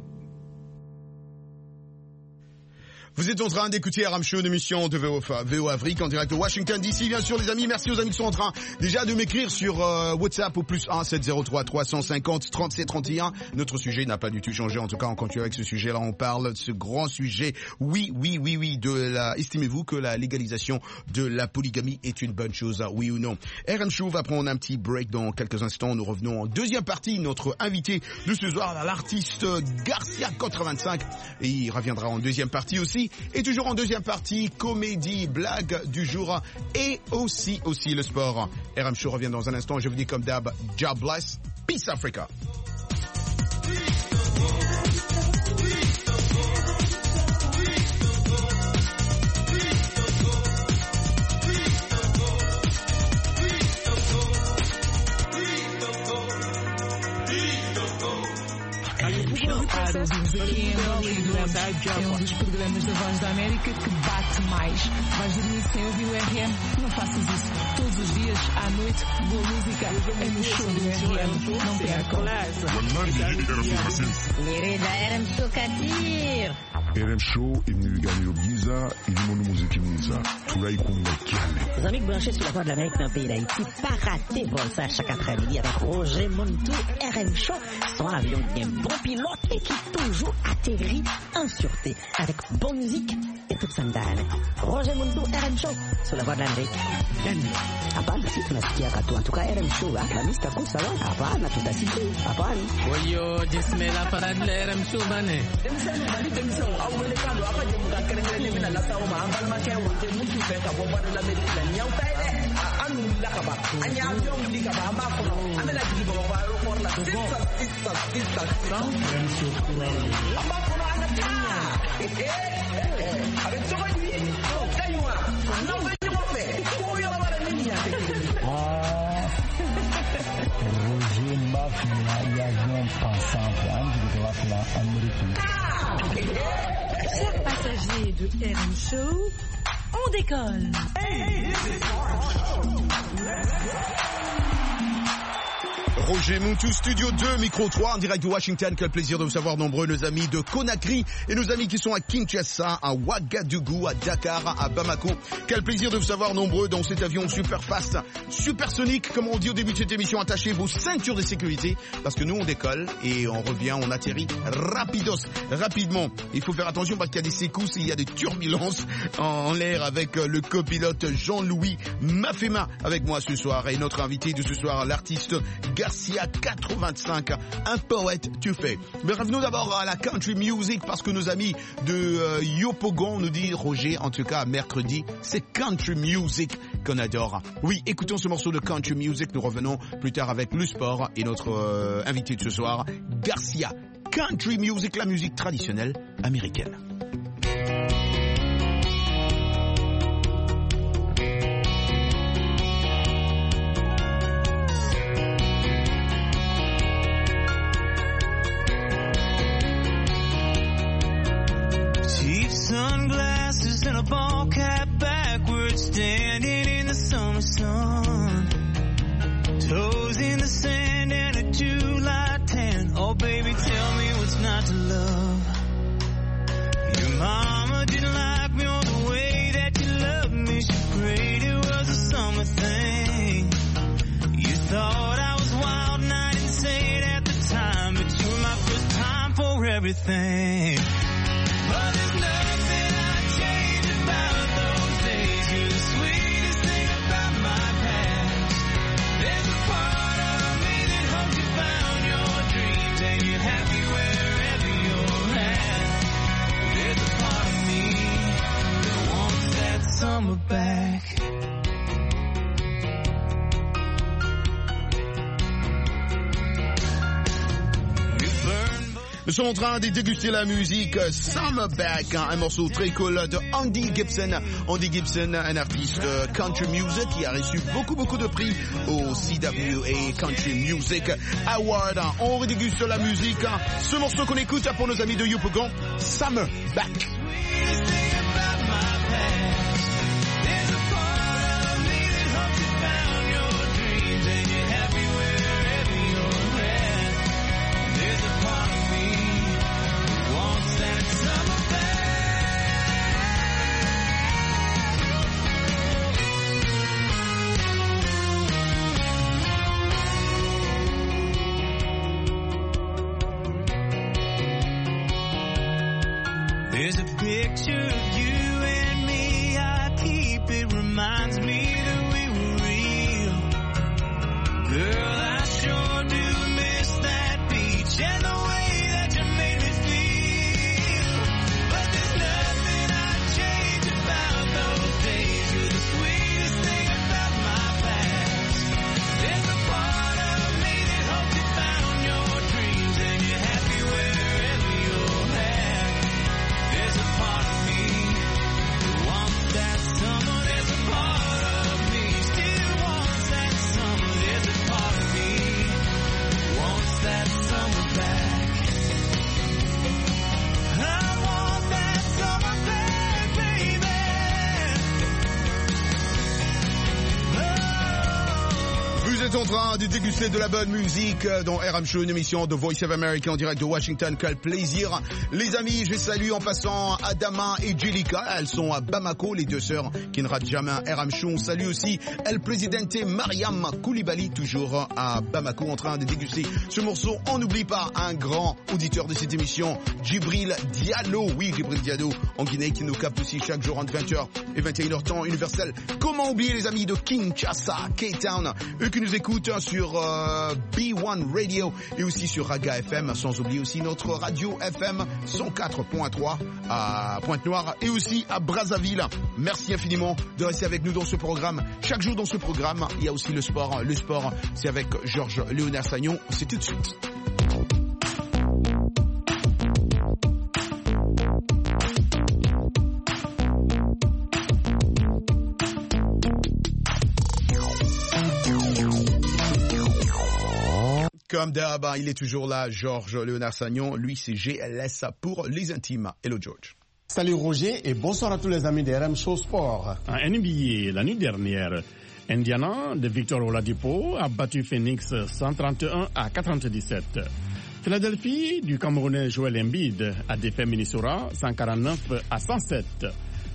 Vous êtes en train d'écouter R M Show, une émission de V O, V O Afrique en direct de Washington D C. Bien sûr, les amis, merci aux amis qui sont en train déjà de m'écrire sur euh, WhatsApp au plus un sept zéro trois trois cent cinquante trente-sept trente et un. Notre sujet n'a pas du tout changé. En tout cas, on continue avec ce sujet-là. On parle de ce grand sujet. Oui, oui, oui, oui. De la. Estimez-vous que la légalisation de la polygamie est une bonne chose, oui ou non? R M Show va prendre un petit break dans quelques instants. Nous revenons en deuxième partie. Notre invité de ce soir, l'artiste Garcia quatre-vingt-cinq, et il reviendra en deuxième partie aussi. Et toujours en deuxième partie, comédie, blague du jour et aussi, aussi le sport. R M Show revient dans un instant. Je vous dis comme d'hab, God bless, peace Africa. Para os ouvintes aqui em Angola e Lemos é um dos programas da Voz da América que bate mais. Vais dormir sem ouvir o R M? Não faças isso. Todos os dias, à noite, boa música é no show do R M. Não percam. Querida, R M Show Katir. R M Show imnigani Giza ilimono muziki mwiza tulaikunga kiane. Les amis branchés sur la voix de l'Amérique dans le pays d'Haïti, pas rater pour ça chaque après-midi avec Roger Montou, R M Show, son avion qui est un bon pilote et qui toujours atterrit en sûreté avec bonne musique et toute sa dame. Roger Montou, R M Show, sur la voix de l'Amérique. Hapana, si tunasikia katu. En tout cas, R M Show, la mista kusa wa. Hapana, tutasikia. Hapana. Wayo, jismela parad la R M Show bane. Demsano bali demsano awele kalo apa je muka kerengene mina la sawo ma ambal ma kewo je mutu fe ka bomba de la medina nyaw tayde anu la ka ba anya avion li ka ba ma ko amela ji ba ba ro for la sista sista sista amba ko na ana ta avec to ba ni kaywa no ba ni mo fe ko yo la ba ni ya Roger Mafia y avion pensant ange de la Amérique. Chers passagers de R M Show, on décolle. Roger Montou, Studio deux, Micro trois, en direct de Washington. Quel plaisir de vous savoir nombreux, nos amis de Conakry et nos amis qui sont à Kinshasa, à Ouagadougou, à Dakar, à Bamako. Quel plaisir de vous savoir nombreux dans cet avion super fast, supersonique, comme on dit au début de cette émission. Attachez vos ceintures de sécurité parce que nous on décolle et on revient, on atterrit rapidos, rapidement. Il faut faire attention parce qu'il y a des secousses et il y a des turbulences en l'air avec le copilote Jean-Louis Mafema avec moi ce soir et notre invité de ce soir, l'artiste Garcia quatre-vingt-cinq, un poète tu fais. Mais revenons d'abord à la country music parce que nos amis de euh, Yopougon nous disent Roger, en tout cas mercredi, c'est country music qu'on adore. Oui, écoutons ce morceau de country music, nous revenons plus tard avec le sport et notre euh, invité de ce soir, Garcia. Country music, la musique traditionnelle américaine. Sunglasses and a ball cap backwards, standing in the summer sun. Toes in the sand and a July tan. Oh baby, tell me what's not to love. Your mama didn't like me all the way that you loved me. She prayed it was a summer thing. You thought I was wild and I didn't say it at the time, but you were my first time for everything. But there's nothing I'd change about those days. You're the sweetest thing about my past. There's a part of me that hopes you found your dreams and you're happy wherever you're at. There's a part of me that wants that summer back. Nous sommes en train de déguster la musique Summer Back, hein, un morceau très cool de Andy Gibson. Andy Gibson, un artiste country music qui a reçu beaucoup beaucoup de prix au C W A Country Music Award. On redéguste la musique. Ce morceau qu'on écoute pour nos amis de Yopougon, Summer Back. There's a picture of you and me, I keep it, reminds me that we were real. Girl, I sure do miss that beach and the way that you made me feel. But there's nothing I'd change about those days. You're the sweetest thing about my past. There's a part of me that hopes you found your dreams and you're happy wherever you're at. There's a part of me êtes en train de déguster de la bonne musique dans R M Show, une émission de Voice of America en direct de Washington. Quel plaisir. Les amis, je salue en passant Adama et Jelika. Elles sont à Bamako, les deux sœurs qui ne ratent jamais un R M Show. On salue aussi El Presidente Mariam Koulibaly, toujours à Bamako, en train de déguster ce morceau. On n'oublie pas un grand auditeur de cette émission, Djibril Diallo. Oui, Djibril Diallo en Guinée, qui nous capte aussi chaque jour entre vingt heures et vingt et une heures temps universel. Comment oublier les amis de Kinshasa, K-Town, eux qui nous écoutent sur euh, B un Radio et aussi sur Raga F M, sans oublier aussi notre radio F M cent quatre point trois à Pointe-Noire et aussi à Brazzaville. Merci infiniment de rester avec nous dans ce programme. Chaque jour dans ce programme, il y a aussi le sport. Le sport, c'est avec Georges Léonard Sagnon. C'est tout de suite. Comme d'hab, il est toujours là, Georges Léonard Sagnon. Lui, c'est G L S pour les intimes. Hello, George. Salut Roger et bonsoir à tous les amis de R M Show Sport. En N B A, la nuit dernière, Indiana de Victor Oladipo a battu Phoenix cent trente et un à quatre-vingt-dix-sept. Philadelphie du Camerounais Joel Embiid a défait Minnesota cent quarante-neuf à cent sept.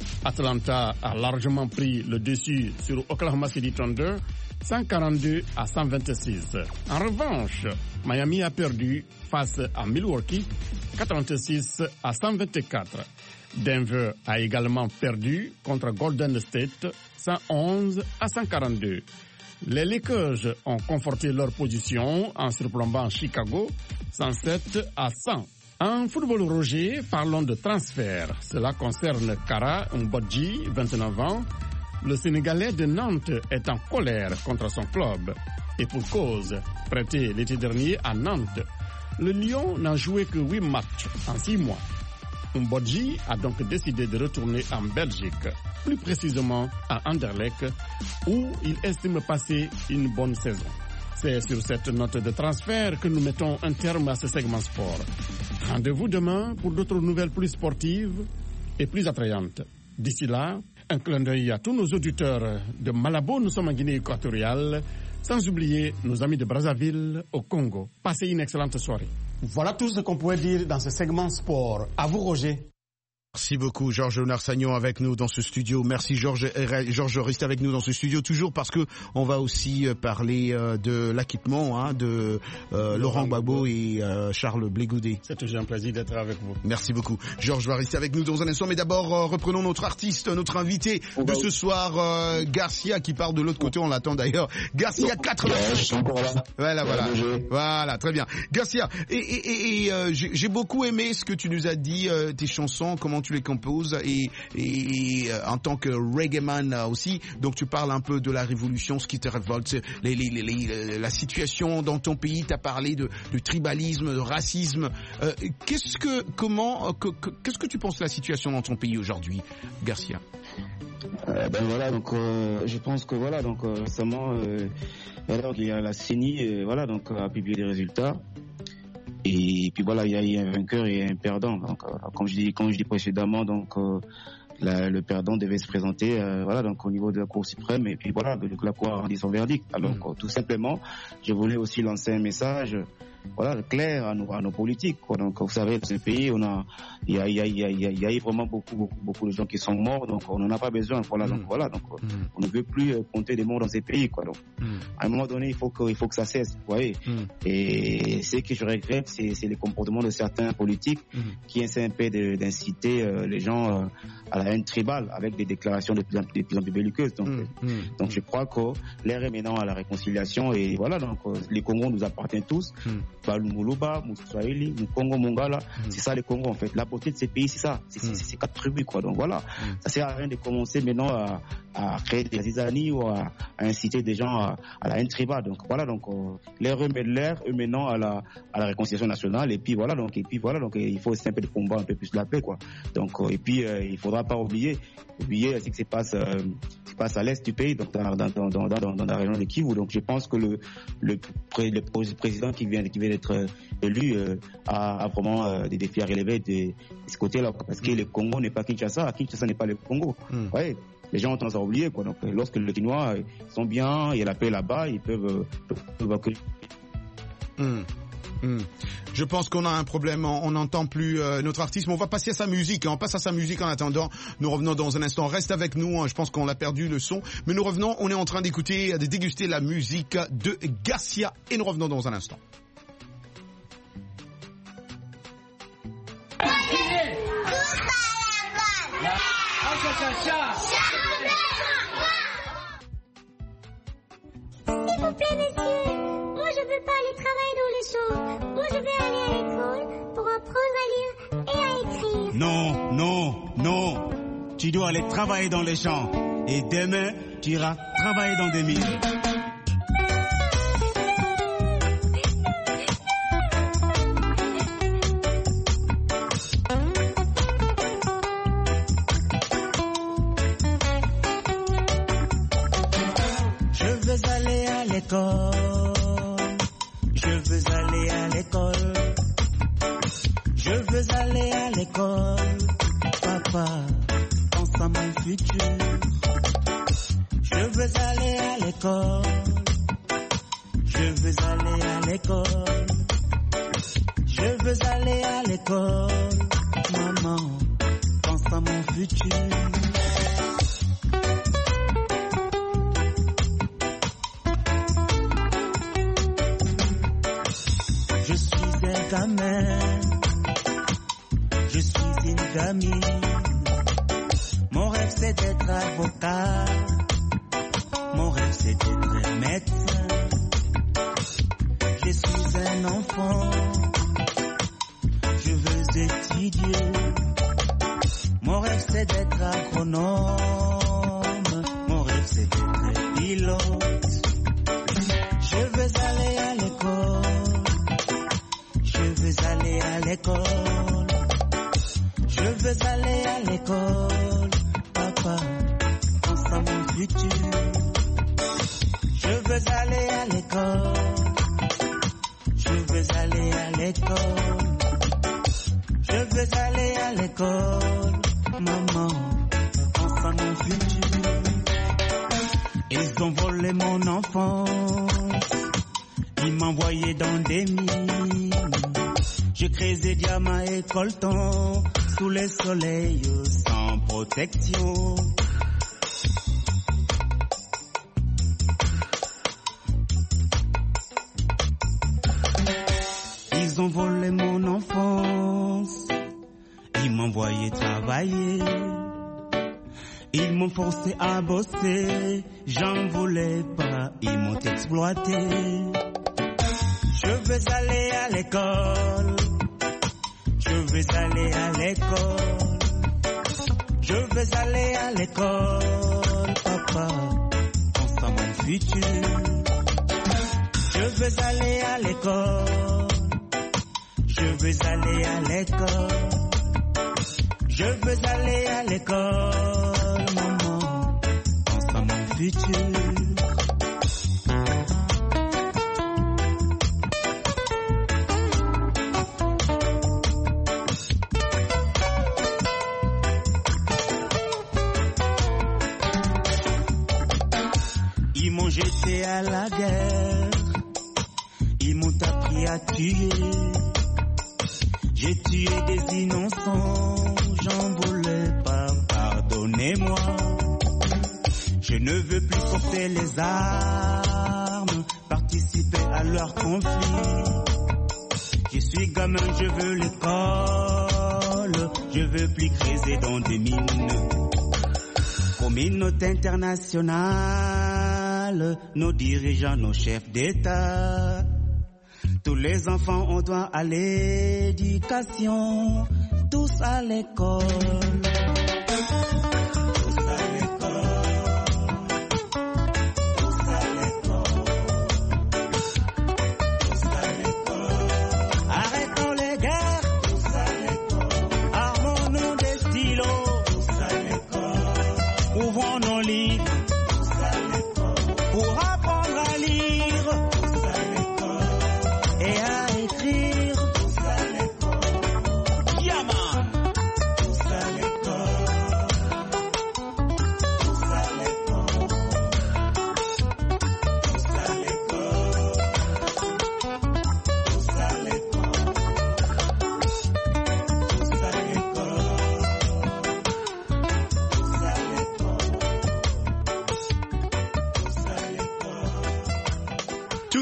Atlanta a largement pris le dessus sur Oklahoma City Thunder cent quarante-deux à cent vingt-six. En revanche, Miami a perdu face à Milwaukee quatre-vingt-six à cent vingt-quatre. Denver a également perdu contre Golden State cent onze à cent quarante-deux. Les Lakers ont conforté leur position en surplombant Chicago cent sept à cent. En football, Roger, parlons de transfert. Cela concerne Kara Mbodji, vingt-neuf ans. Le Sénégalais de Nantes est en colère contre son club. Et pour cause, prêté l'été dernier à Nantes, le Lion n'a joué que huit matchs en six mois. Mbodji a donc décidé de retourner en Belgique, plus précisément à Anderlecht, où il estime passer une bonne saison. C'est sur cette note de transfert que nous mettons un terme à ce segment sport. Rendez-vous demain pour d'autres nouvelles plus sportives et plus attrayantes. D'ici là, un clin d'œil à tous nos auditeurs de Malabo, nous sommes en Guinée équatoriale, sans oublier nos amis de Brazzaville au Congo. Passez une excellente soirée. Voilà tout ce qu'on pouvait dire dans ce segment sport. À vous, Roger. Merci beaucoup, Georges Léonard Sagnon avec nous dans ce studio. Merci, Georges. Georges, reste avec nous dans ce studio toujours parce que on va aussi parler de l'acquittement hein, de euh, Laurent Gbagbo et euh, Charles Blé Goudet. C'est toujours un plaisir d'être avec vous. Merci beaucoup. Georges va rester avec nous dans un instant, mais d'abord euh, reprenons notre artiste, notre invité de ce soir, euh, Garcia, qui part de l'autre côté. On l'attend d'ailleurs. Garcia quatre-vingt-cinq. Voilà, voilà, voilà, très bien. Garcia, et, et, et, et euh, j'ai beaucoup aimé ce que tu nous as dit, euh, tes chansons, comment tu les composes et, et, et en tant que reggae man aussi, donc tu parles un peu de la révolution, ce qui te révolte, les, les, les, les, la situation dans ton pays, tu as parlé de, de tribalisme, de racisme. Euh, qu'est-ce que, comment, que, que, qu'est-ce que tu penses de la situation dans ton pays aujourd'hui, Garcia? Euh, ben voilà, donc euh, je pense que voilà, donc euh, récemment, euh, alors il y a la C E N I, euh, voilà, donc a publié des résultats. Et puis voilà, il y a, il y a un vainqueur et un perdant. Donc, euh, comme je dis, comme je dis précédemment, donc euh, la, le perdant devait se présenter, euh, voilà, donc au niveau de la Cour suprême. Et puis voilà, donc, la Cour a rendu son verdict. Alors, mmh. euh, tout simplement, je voulais aussi lancer un message, voilà, clair à nos, à nos politiques. Quoi. Donc, vous savez, dans ce pays, on a, il y a, il y a, il y a, il y a, il y a vraiment beaucoup, beaucoup, beaucoup de gens qui sont morts. Donc, on n'en a pas besoin. Voilà, mmh. donc voilà, donc mmh. on ne veut plus compter des morts dans ces pays. Quoi. Donc, mmh. à un moment donné, il faut que, il faut que ça cesse. Vous voyez. Mmh. Et ce que je regrette, c'est, c'est les comportements de certains politiques mmh. qui essaient un peu de, d'inciter euh, les gens euh, à la haine tribale avec des déclarations de plus en plus, de plus, en plus belliqueuses. Donc, mmh. euh, donc, je crois que l'ère est maintenant à la réconciliation. Et voilà, donc euh, les Congos nous appartiennent tous. Mmh. Balumuluba, Moussaïli, Mukongo, Mongala, mmh. c'est ça les Congos en fait. La beauté de ces pays, c'est ça, c'est mmh. ces quatre tribus quoi. Donc voilà, mmh. ça sert à rien de commencer maintenant à, à créer des zizanies ou à, à inciter des gens à, à la haine tribale. Donc voilà, donc euh, l'air eux met l'air eux maintenant à la à la réconciliation nationale et puis voilà donc et puis voilà donc il faut aussi un peu de combat, un peu plus de la paix quoi. Donc euh, et puis euh, il faudra pas oublier oublier ce qui se passe euh, se passe à l'est du pays donc dans dans dans dans, dans, dans la région de Kivu. Donc je pense que le le, pré, le président qui vient qui vient d'être élu euh, a, a vraiment euh, des défis à relever de, de ce côté-là parce que le Congo n'est pas Kinshasa, Kinshasa n'est pas le Congo. Mm. Ouais. les gens ont tendance à oublier, quoi. Donc, lorsque les Chinois sont bien, il y a la paix là-bas, ils peuvent, peuvent accueillir. Mmh. Mmh. Je pense qu'on a un problème, on n'entend plus euh, notre artiste, mais on va passer à sa musique, on passe à sa musique en attendant, nous revenons dans un instant, reste avec nous, hein, je pense qu'on a perdu le son, mais nous revenons, on est en train d'écouter, de déguster la musique de Garcia, et nous revenons dans un instant. S'il vous plaît, messieurs, moi je veux pas aller travailler dans les champs. Moi je veux aller à l'école pour apprendre à lire et à écrire. Non, non, non. Tu dois aller travailler dans les champs. Et demain, tu iras travailler dans des mines. Je veux aller à l'école. Je veux aller à l'école. Je veux aller à l'école. Papa, pense à mon futur. Je veux aller à l'école. Je veux aller à l'école. Je veux aller à l'école. Maman, pense à mon futur. Je suis un gamin, je suis une gamine. Mon rêve c'est d'être avocat, mon rêve c'est d'être médecin. Je suis un enfant, je veux étudier. Mon rêve c'est d'être agronome, mon rêve c'est d'être pilote. Je veux aller à l'école. Je veux aller à l'école. Je veux aller à l'école. Papa, pense à mon futur. Je veux aller à l'école. Je veux aller à l'école. Je veux aller à l'école. Maman, pense à mon futur. Ils ont volé mon enfance. Ils m'envoyaient dans des mines. Je creusais diamants et coltan sous les soleils sans protection. Ils ont volé mon enfance. Ils m'envoyaient travailler. Ils m'ont forcé à bosser. J'en voulais pas, ils m'ont exploité. Je veux aller à l'école. Je veux aller à l'école. Je veux aller à l'école. Papa, pense à mon futur. Je veux aller à l'école. Je veux aller à l'école. Je veux aller à l'école. Maman, pense à mon futur. Ils m'ont jeté à la guerre, ils m'ont appris à tuer. J'ai tué des innocents, j'en voulais pas, pardonnez-moi. Je ne veux plus porter les armes, participer à leur conflit. Je suis gamin, je veux l'école, je veux plus creuser dans des mines. Communauté internationale, nos dirigeants, nos chefs d'État. Tous les enfants, on doit à l'éducation, tous à l'école. Tous à l'école. Tous à l'école. Tous à l'école. Arrêtons les guerres. Tous à l'école. Armons-nous des stylos. Tous à l'école. Ouvrons nos livres. Tous à l'école. Pour apprendre à lire. Tous à l'école. Et à écrire. Tous à l'école. Yaman. Tous à l'école.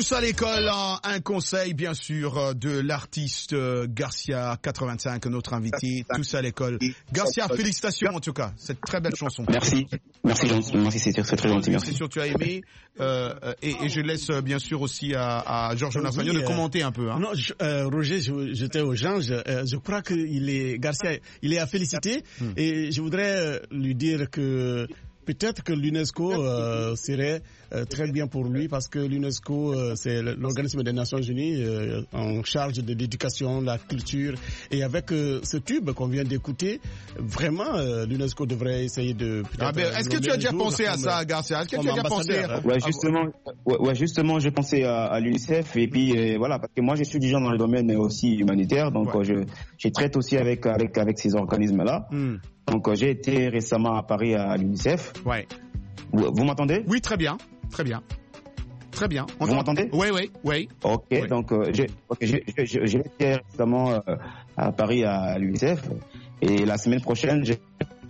Tous à l'école, un conseil bien sûr de l'artiste Garcia quatre-vingt-cinq, notre invité. Tous à l'école. Garcia, félicitations en tout cas, cette très belle chanson. Merci, merci gentil, merci, c'est très très gentil, merci. C'est sûr que tu as aimé euh, et, et je laisse bien sûr aussi à, à Georges Nassagno oui, de euh, commenter un peu. Hein. Non, je, euh, Roger, je, j'étais au Jean, je, euh, je crois que il est Garcia, il est à féliciter hmm. et je voudrais lui dire que peut-être que l'UNESCO euh, serait euh, très bien pour lui parce que l'UNESCO, euh, c'est l'organisme des Nations Unies euh, en charge de l'éducation, la culture. Et avec euh, ce tube qu'on vient d'écouter, vraiment, euh, l'UNESCO devrait essayer de... Ah ben, est-ce que tu as déjà pensé à ça, Garcia? Est-ce que tu as déjà pensé à... Ouais, justement, ouais, ouais, justement, j'ai pensé à, à l'UNICEF et puis euh, voilà, parce que moi, je suis du genre dans le domaine aussi humanitaire, donc ouais. euh, je, je traite aussi avec avec avec ces organismes-là. Mm. Donc euh, j'ai été récemment à Paris à l'UNICEF. Ouais. Vous, vous m'entendez? Oui, très bien, très bien. Très bien. On vous m'entendez? Oui, oui, oui. Ok, oui. donc euh, j'ai okay, j'ai été récemment euh, à Paris à l'UNICEF et la semaine prochaine, j'ai...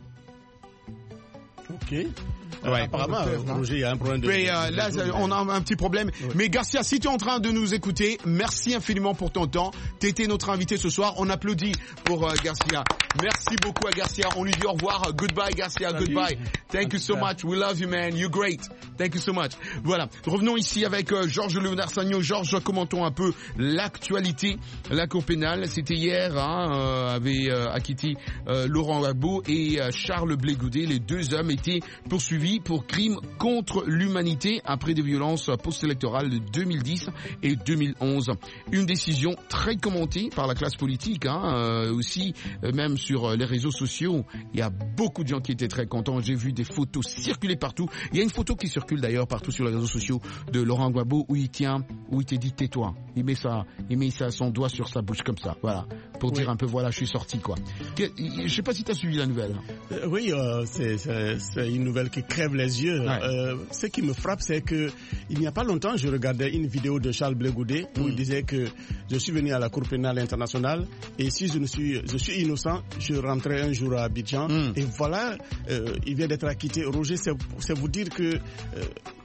Ok. Ouais. Euh, apparemment, Roger, il y a un problème de... Mais euh, là, on a un petit problème. Oui. Mais Garcia, si tu es en train de nous écouter, merci infiniment pour ton temps. Tu étais notre invité ce soir. On applaudit pour euh, Garcia. Merci beaucoup à Garcia. On lui dit au revoir. Goodbye, Garcia. Salut. Goodbye. Thank you so much. We love you, man. You're great. Thank you so much. Voilà. Revenons ici avec euh, Georges Léonard Sagno. Georges, commentons un peu l'actualité. La Cour pénale, c'était hier, hein, euh, avait euh, acquitté euh, Laurent Gbagbo et euh, Charles Blé Goudet. Les deux hommes étaient poursuivis pour crimes contre l'humanité après des violences post-électorales de deux mille dix et deux mille onze. Une décision très commentée par la classe politique, hein, euh, aussi euh, même sur les réseaux sociaux. Il y a beaucoup de gens qui étaient très contents. J'ai vu des photos circuler partout. Il y a une photo qui circule d'ailleurs partout sur les réseaux sociaux de Laurent Gbagbo où il tient, où il te dit tais-toi. Il met ça, il met ça, son doigt sur sa bouche comme ça, voilà, pour oui. dire un peu voilà, je suis sorti quoi. Je sais pas si tu as suivi la nouvelle. Euh, oui, euh, c'est, c'est, c'est une nouvelle qui crève les yeux. Ouais. Euh, ce qui me frappe, c'est que il n'y a pas longtemps, je regardais une vidéo de Charles Blé Goudet où mm. il disait que je suis venu à la Cour pénale internationale et si je ne suis, je suis innocent, je rentrerai un jour à Abidjan. Mm. Et voilà, euh, il vient d'être acquitté. Roger, c'est, c'est vous dire que euh,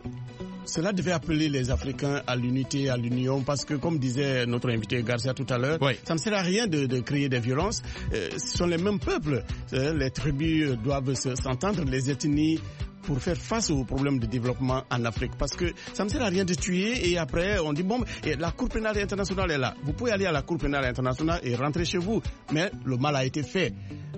cela devait appeler les Africains à l'unité, à l'union, parce que comme disait notre invité Garcia tout à l'heure, oui. ça ne sert à rien de, de créer des violences. Euh, ce sont les mêmes peuples. Euh, les tribus doivent se, s'entendre, les ethnies, pour faire face aux problèmes de développement en Afrique. Parce que ça ne sert à rien de tuer et après on dit bon, et la Cour pénale internationale est là. Vous pouvez aller à la Cour pénale internationale et rentrer chez vous. Mais le mal a été fait.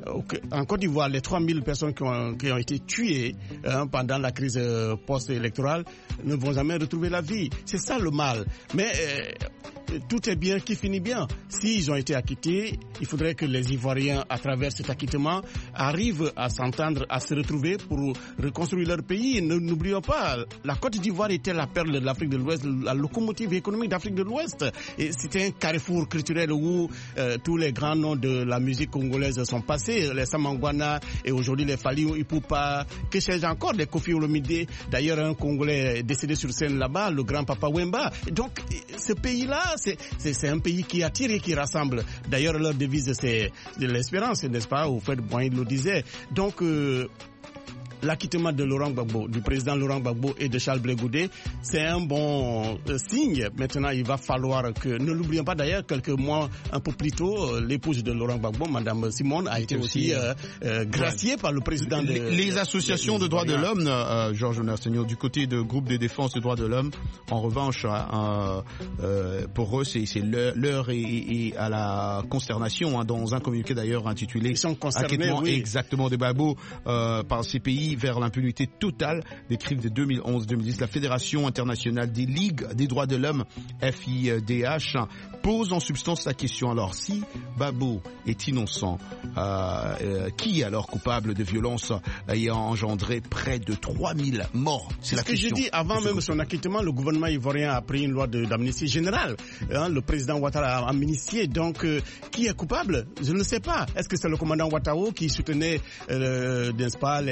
En Côte d'Ivoire, les trois mille personnes qui ont, qui ont été tuées hein, pendant la crise post-électorale ne vont jamais retrouver la vie. C'est ça le mal. Mais euh, tout est bien qui finit bien. S'ils ont été acquittés, il faudrait que les Ivoiriens, à travers cet acquittement, arrivent à s'entendre, à se retrouver pour reconstruire leur pays. N'oublions pas, la Côte d'Ivoire était la perle de l'Afrique de l'Ouest, la locomotive économique d'Afrique de l'Ouest. Et c'était un carrefour culturel où euh, tous les grands noms de la musique congolaise sont passés. Les Samangwana et aujourd'hui les Fali Ipupa, que sais-je encore, les Kofi Olomide. D'ailleurs, un Congolais est décédé sur scène là-bas, le grand Papa Wemba. Donc, ce pays-là, c'est, c'est, c'est un pays qui attire et qui rassemble. D'ailleurs, leur devise, c'est de l'espérance, n'est-ce pas? Au fait, bon, il le disait. Donc, euh, l'acquittement de Laurent Gbagbo, du président Laurent Gbagbo et de Charles Blé Goudet, c'est un bon euh, signe. Maintenant, il va falloir que, ne l'oublions pas d'ailleurs, quelques mois un peu plus tôt, euh, l'épouse de Laurent Gbagbo, Madame Simone, a été aussi euh, euh, graciée ouais. par le président de... Les, les associations de, de, de droits de l'homme, euh, Georges Nassagno, du côté de groupe de défense des droits de l'homme, en revanche, euh, euh, pour eux, c'est, c'est l'heure et, et à la consternation, hein, dans un communiqué d'ailleurs intitulé Ils sont concernés, oui. exactement des Gbagbo euh, par ces pays vers l'impunité totale des crimes de deux mille onze deux mille dix. La Fédération internationale des ligues des droits de l'homme, F I D H, pose en substance la question. Alors, si Gbagbo est innocent, euh, euh, qui est alors coupable de violences ayant engendré près de trois mille morts? C'est, C'est la ce question. que je dis. Avant même son acquittement, le gouvernement ivoirien a pris une loi de, d'amnistie générale. Hein, le président Ouattara a amnistié. Donc, euh, qui est coupable? Je ne sais pas. Est-ce que c'est le commandant Ouattara qui soutenait, euh, n'est-ce pas, les forces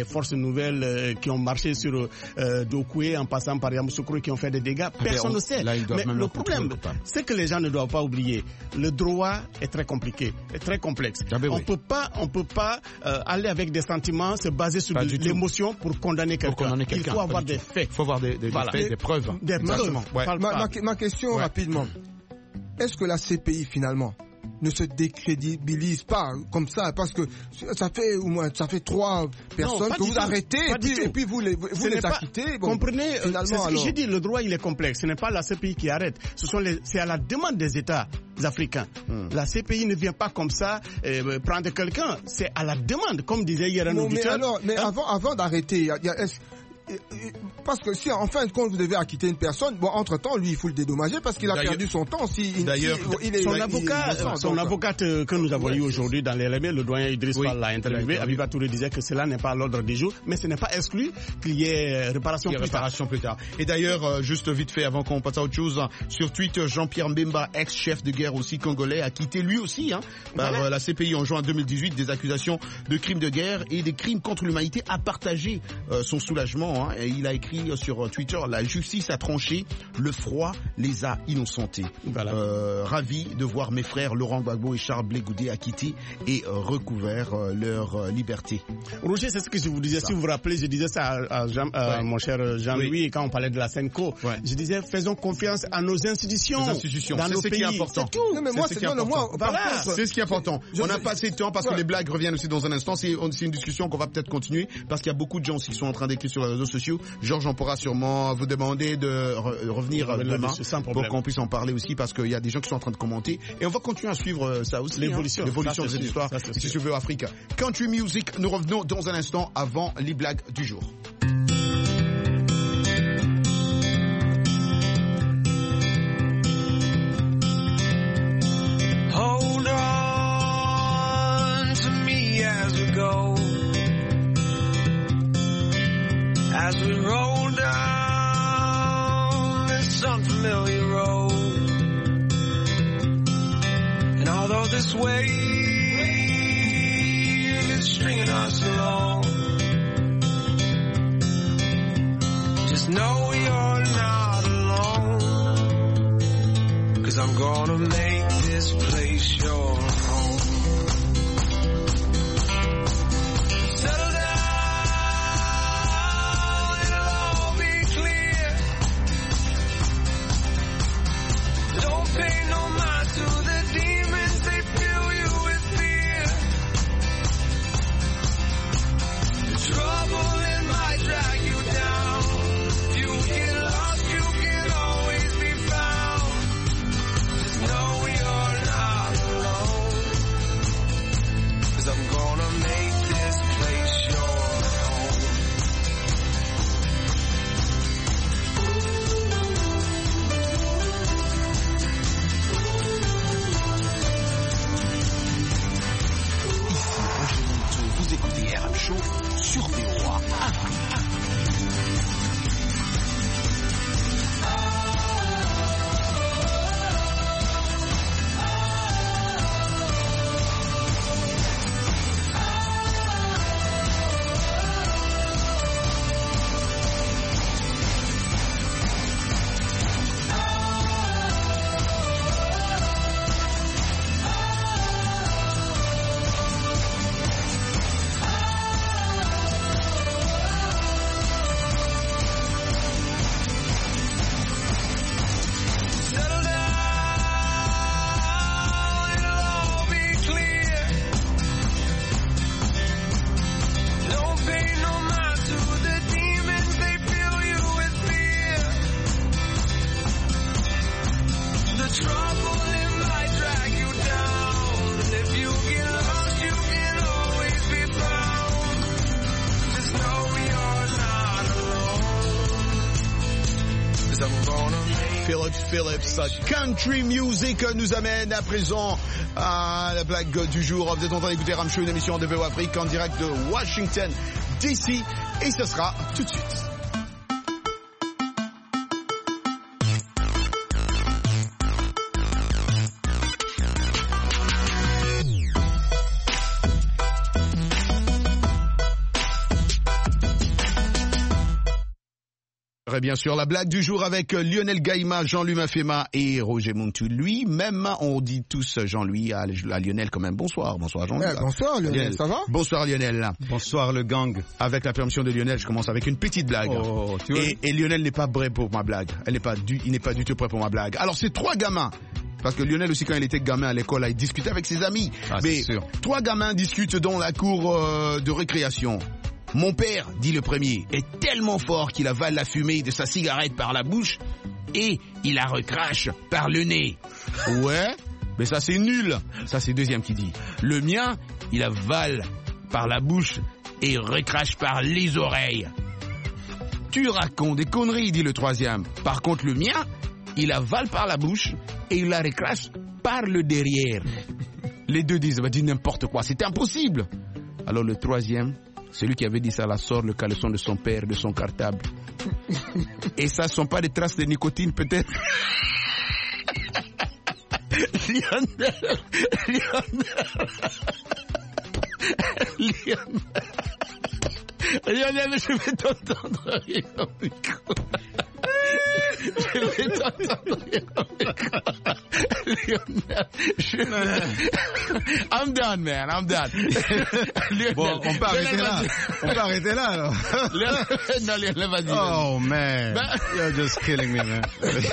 nouvelles euh, qui ont marché sur euh, Dokwe en passant par Yamoussoukro qui ont fait des dégâts. Personne on, ne sait. Là, Mais le problème, c'est que les gens ne doivent pas oublier. Le droit est très compliqué, est très complexe. Ah ben on oui. peut pas, on peut pas euh, aller avec des sentiments, se baser sur de, l'émotion pour condamner quelqu'un. quelqu'un. Il faut avoir des faits. Il faut avoir des, des, voilà. des faits, des preuves. Des preuves. Ouais. Ma, ma, ma question ouais. rapidement. Est-ce que la C P I finalement ne se décrédibilise pas comme ça parce que ça fait au moins ça fait trois personnes non, que vous arrêtez et puis, et puis vous les vous, vous les pas, acquittez. Bon, comprenez, finalement, c'est ce alors... que j'ai dit, le droit il est complexe. Ce n'est pas la C P I qui arrête. Ce sont les, c'est à la demande des États africains. Hmm. La C P I ne vient pas comme ça euh, prendre quelqu'un. C'est à la demande, comme disait hier un non, auditeur. Mais alors, mais hein? avant avant d'arrêter, il y a, est-ce parce que si en fin de compte vous devez acquitter une personne, bon entre temps lui il faut le dédommager parce qu'il a perdu son temps. Si d'ailleurs si, il est, son il, avocat, il, il, son avocate que nous avons ouais. eu aujourd'hui dans les L M E, le doyen Idriss Fall oui. l'a interviewé. Abiba Touré disait que cela n'est pas à l'ordre du jour, mais ce n'est pas exclu qu'il y ait réparation, y ait plus, réparation tard. plus tard. Et d'ailleurs, euh, juste vite fait avant qu'on passe à autre chose, sur Twitter, Jean-Pierre Mbemba, ex-chef de guerre aussi congolais, a quitté lui aussi hein, par voilà. euh, la C P I en juin deux mille dix-huit des accusations de crimes de guerre et des crimes contre l'humanité. A partagé euh, son soulagement hein, et il a écrit sur Twitter, la justice a tranché, le froid les a innocentés. Voilà. Euh, ravi de voir mes frères Laurent Gbagbo et Charles Blé Goudé acquittés et euh, recouvert euh, leur euh, liberté. Roger, c'est ce que je vous disais. Ça. Si vous vous rappelez, je disais ça à, à, Jean, à ouais. mon cher Jean-Louis oui. quand on parlait de la Senco. Ouais. Je disais, faisons confiance à nos institutions. Nos institutions. Dans c'est nos ce pays. qui est important. C'est tout. Non, mais moi, c'est, c'est, non, non, moi, voilà. c'est ce qui est important. Je on n'a pas assez de temps parce ouais. que les blagues reviennent aussi dans un instant. C'est, c'est une discussion qu'on va peut-être continuer parce qu'il y a beaucoup de gens aussi qui sont en train d'écrire sur les réseaux sociaux. Georges, on pourra sûrement vous demander de re- revenir oui, demain pour qu'on puisse en parler aussi parce qu'il y a des gens qui sont en train de commenter et on va continuer à suivre ça aussi. L'évolution, hein, l'évolution ça, de cette histoire ici sur V O Afrique. Country Music, nous revenons dans un instant avant les blagues du jour. Hold on to me as we go, as we roll down this unfamiliar road. And although this wave is stringing us along, just know you're not alone, 'cause I'm gonna make this place your home. Settle down, it'll all be clear. Don't pay no mind to the demons, they fill you with fear. The trouble it might drag you down. If you get lost, you can always be found. Just know you're not alone, 'cause I'm gonna make this place your home. Vous écoutez R M Show sur V O A Afrique. Settle down, it'll all be clear. Don't pay no mind to the demons, they fill you with fear. The trouble it might drag you down, and if you get lost, you can always be found. Just know you're not alone, 'cause I'm gonna make Phillips Phillips, Country Music nous amène à présent à la blague du jour. Vous êtes en train d'écouter Ram Show, une émission de V O Afrique en direct de Washington D C et ce sera tout de suite. Et bien sûr, la blague du jour avec Lionel Gaïma, Jean-Louis Mafema et Roger Montou. Lui-même, on dit tous Jean-Louis à, à Lionel quand même. Bonsoir, bonsoir Jean-Louis. Ouais, bonsoir Lionel, Lionel, ça va? Bonsoir Lionel. Bonsoir le gang. Avec la permission de Lionel, je commence avec une petite blague. Oh, tu et, et Lionel n'est pas prêt pour ma blague. Elle n'est pas du, il n'est pas du tout prêt pour ma blague. Alors, c'est trois gamins. Parce que Lionel aussi, quand il était gamin à l'école, il discutait avec ses amis. Ah, Mais c'est sûr. Trois gamins discutent dans la cour euh, de récréation. Mon père, dit le premier, est tellement fort qu'il avale la fumée de sa cigarette par la bouche et il la recrache par le nez. Ouais, mais ça c'est nul. Ça c'est le deuxième qui dit. Le mien, il avale par la bouche et recrache par les oreilles. Tu racontes des conneries, dit le troisième. Par contre, le mien, il avale par la bouche et il la recrache par le derrière. Les deux disent, bah, dis n'importe quoi, c'est impossible. Alors le troisième, celui qui avait dit ça, la sort le caleçon de son père, de son cartable. Et ça, ce ne sont pas des traces de nicotine, peut-être? Lionel, Lionel, Lionel, Lionel, je vais t'entendre rire au micro. Je vais t'entendre rire au micro. Lionel, je... I'm done, man, I'm done. Lionel, bon, on peut arrêter là. On peut arrêter là, alors. Lionel, non, Lionel, vas-y. Oh, man. Ben... You're just killing me, man.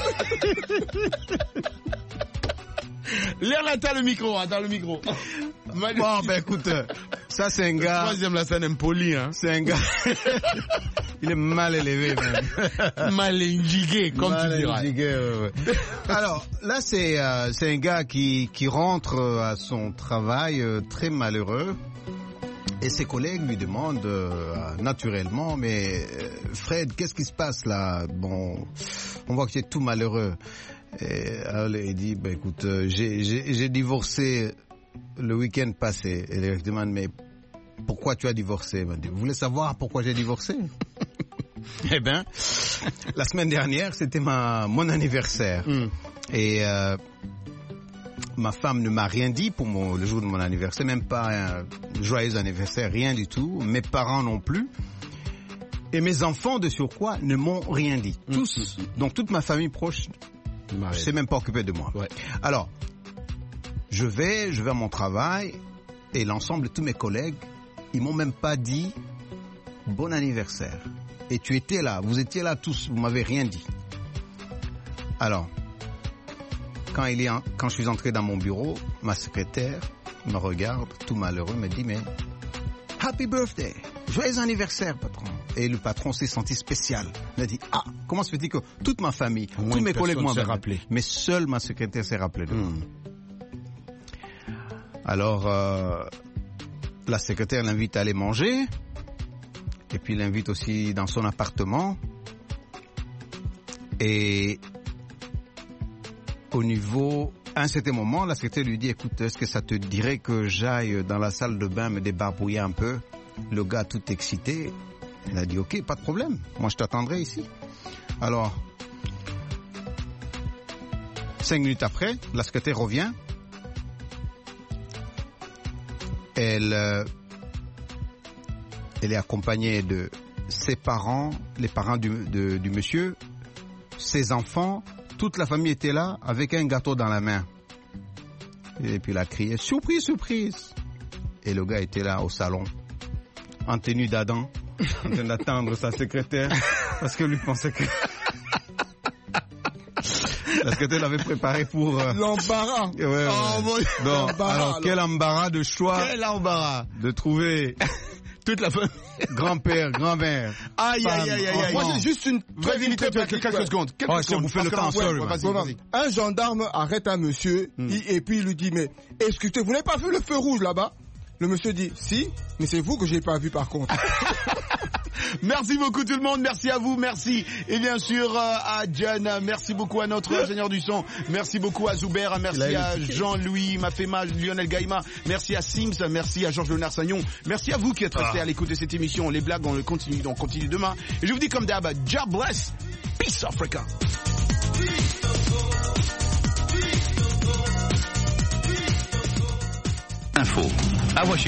Lionel, t'as le micro, hein, t'as le micro. Bon, ben écoute, ça c'est un gars... Le troisième, la scène impoli, hein. C'est un gars... Il est mal élevé, même. Mal injigué, comme mal tu dirais. Injigué, ouais, ouais. Alors, là, c'est euh, c'est un gars qui, qui rentre à son travail euh, très malheureux. Et ses collègues lui demandent euh, naturellement, mais euh, Fred, qu'est-ce qui se passe là? Bon, on voit que tu es tout malheureux. Et alors, il dit, bah, écoute, euh, j'ai, j'ai, j'ai divorcé le week-end passé. Et il lui demande, mais pourquoi tu as divorcé? Il dit, vous voulez savoir pourquoi j'ai divorcé? Eh bien, la semaine dernière, c'était ma, mon anniversaire. Mm. Et euh, ma femme ne m'a rien dit pour mon, le jour de mon anniversaire, même pas un joyeux anniversaire, rien du tout. Mes parents non plus. Et mes enfants, de surcroît, ne m'ont rien dit. Mm. Tous, donc toute ma famille proche, ne s'est même pas occupé de moi. Ouais. Alors, je vais, je vais à mon travail et l'ensemble de tous mes collègues, ils m'ont même pas dit bon anniversaire. Et tu étais là, vous étiez là tous, vous m'avez rien dit. Alors, quand il est en, quand je suis entré dans mon bureau, ma secrétaire me regarde, tout malheureux, me dit mais happy birthday, joyeux anniversaire, patron. Et le patron s'est senti spécial. Il a dit ah, comment se fait-il que toute ma famille, tous mes collègues m'ont rappelé, mais seule ma secrétaire s'est rappelée de moi. Hmm. Alors, euh, la secrétaire l'invite à aller manger. Et puis il l'invite aussi dans son appartement. Et au niveau, à un certain moment, la secrétaire lui dit, écoute, est-ce que ça te dirait que j'aille dans la salle de bain me débarbouiller un peu? Le gars tout excité, il a dit, ok, pas de problème, moi je t'attendrai ici. Alors, cinq minutes après, la secrétaire revient. Elle... Euh, Elle est accompagnée de ses parents, les parents du, de, du monsieur, ses enfants. Toute la famille était là avec un gâteau dans la main. Et puis il a crié « Surprise, surprise !» Et le gars était là au salon, en tenue d'Adam, en train d'attendre sa secrétaire, parce que lui pensait que... La secrétaire l'avait préparé pour... Euh... L'embarras. Ouais, ouais. Oh, bon... Donc, l'embarras, alors, alors, quel embarras de choix. Quel embarras de trouver... Toute la famille. Grand-père, grand-mère. Aïe, aïe, aïe, aïe. Moi, j'ai juste une très vite, quelques secondes. Quelques oh, secondes. Vous faites le temps, sorry. Vas-y, vas-y. Un gendarme arrête un monsieur mm. et puis il lui dit, mais excusez, vous n'avez pas vu le feu rouge là-bas? Le monsieur dit, si, mais c'est vous que j'ai pas vu par contre. Merci beaucoup tout le monde, merci à vous, merci et bien sûr euh, à John, merci beaucoup à notre ingénieur du son, merci beaucoup à Zuber, merci à Jean-Louis Mafema, Lionel Gaïma, merci à Sims, merci à Georges Léonard Sagnon, merci à vous qui êtes restés ah. à l'écoute de cette émission. Les blagues on le continue, on continue demain et je vous dis comme d'hab, God bless, peace Africa. Info à Washington.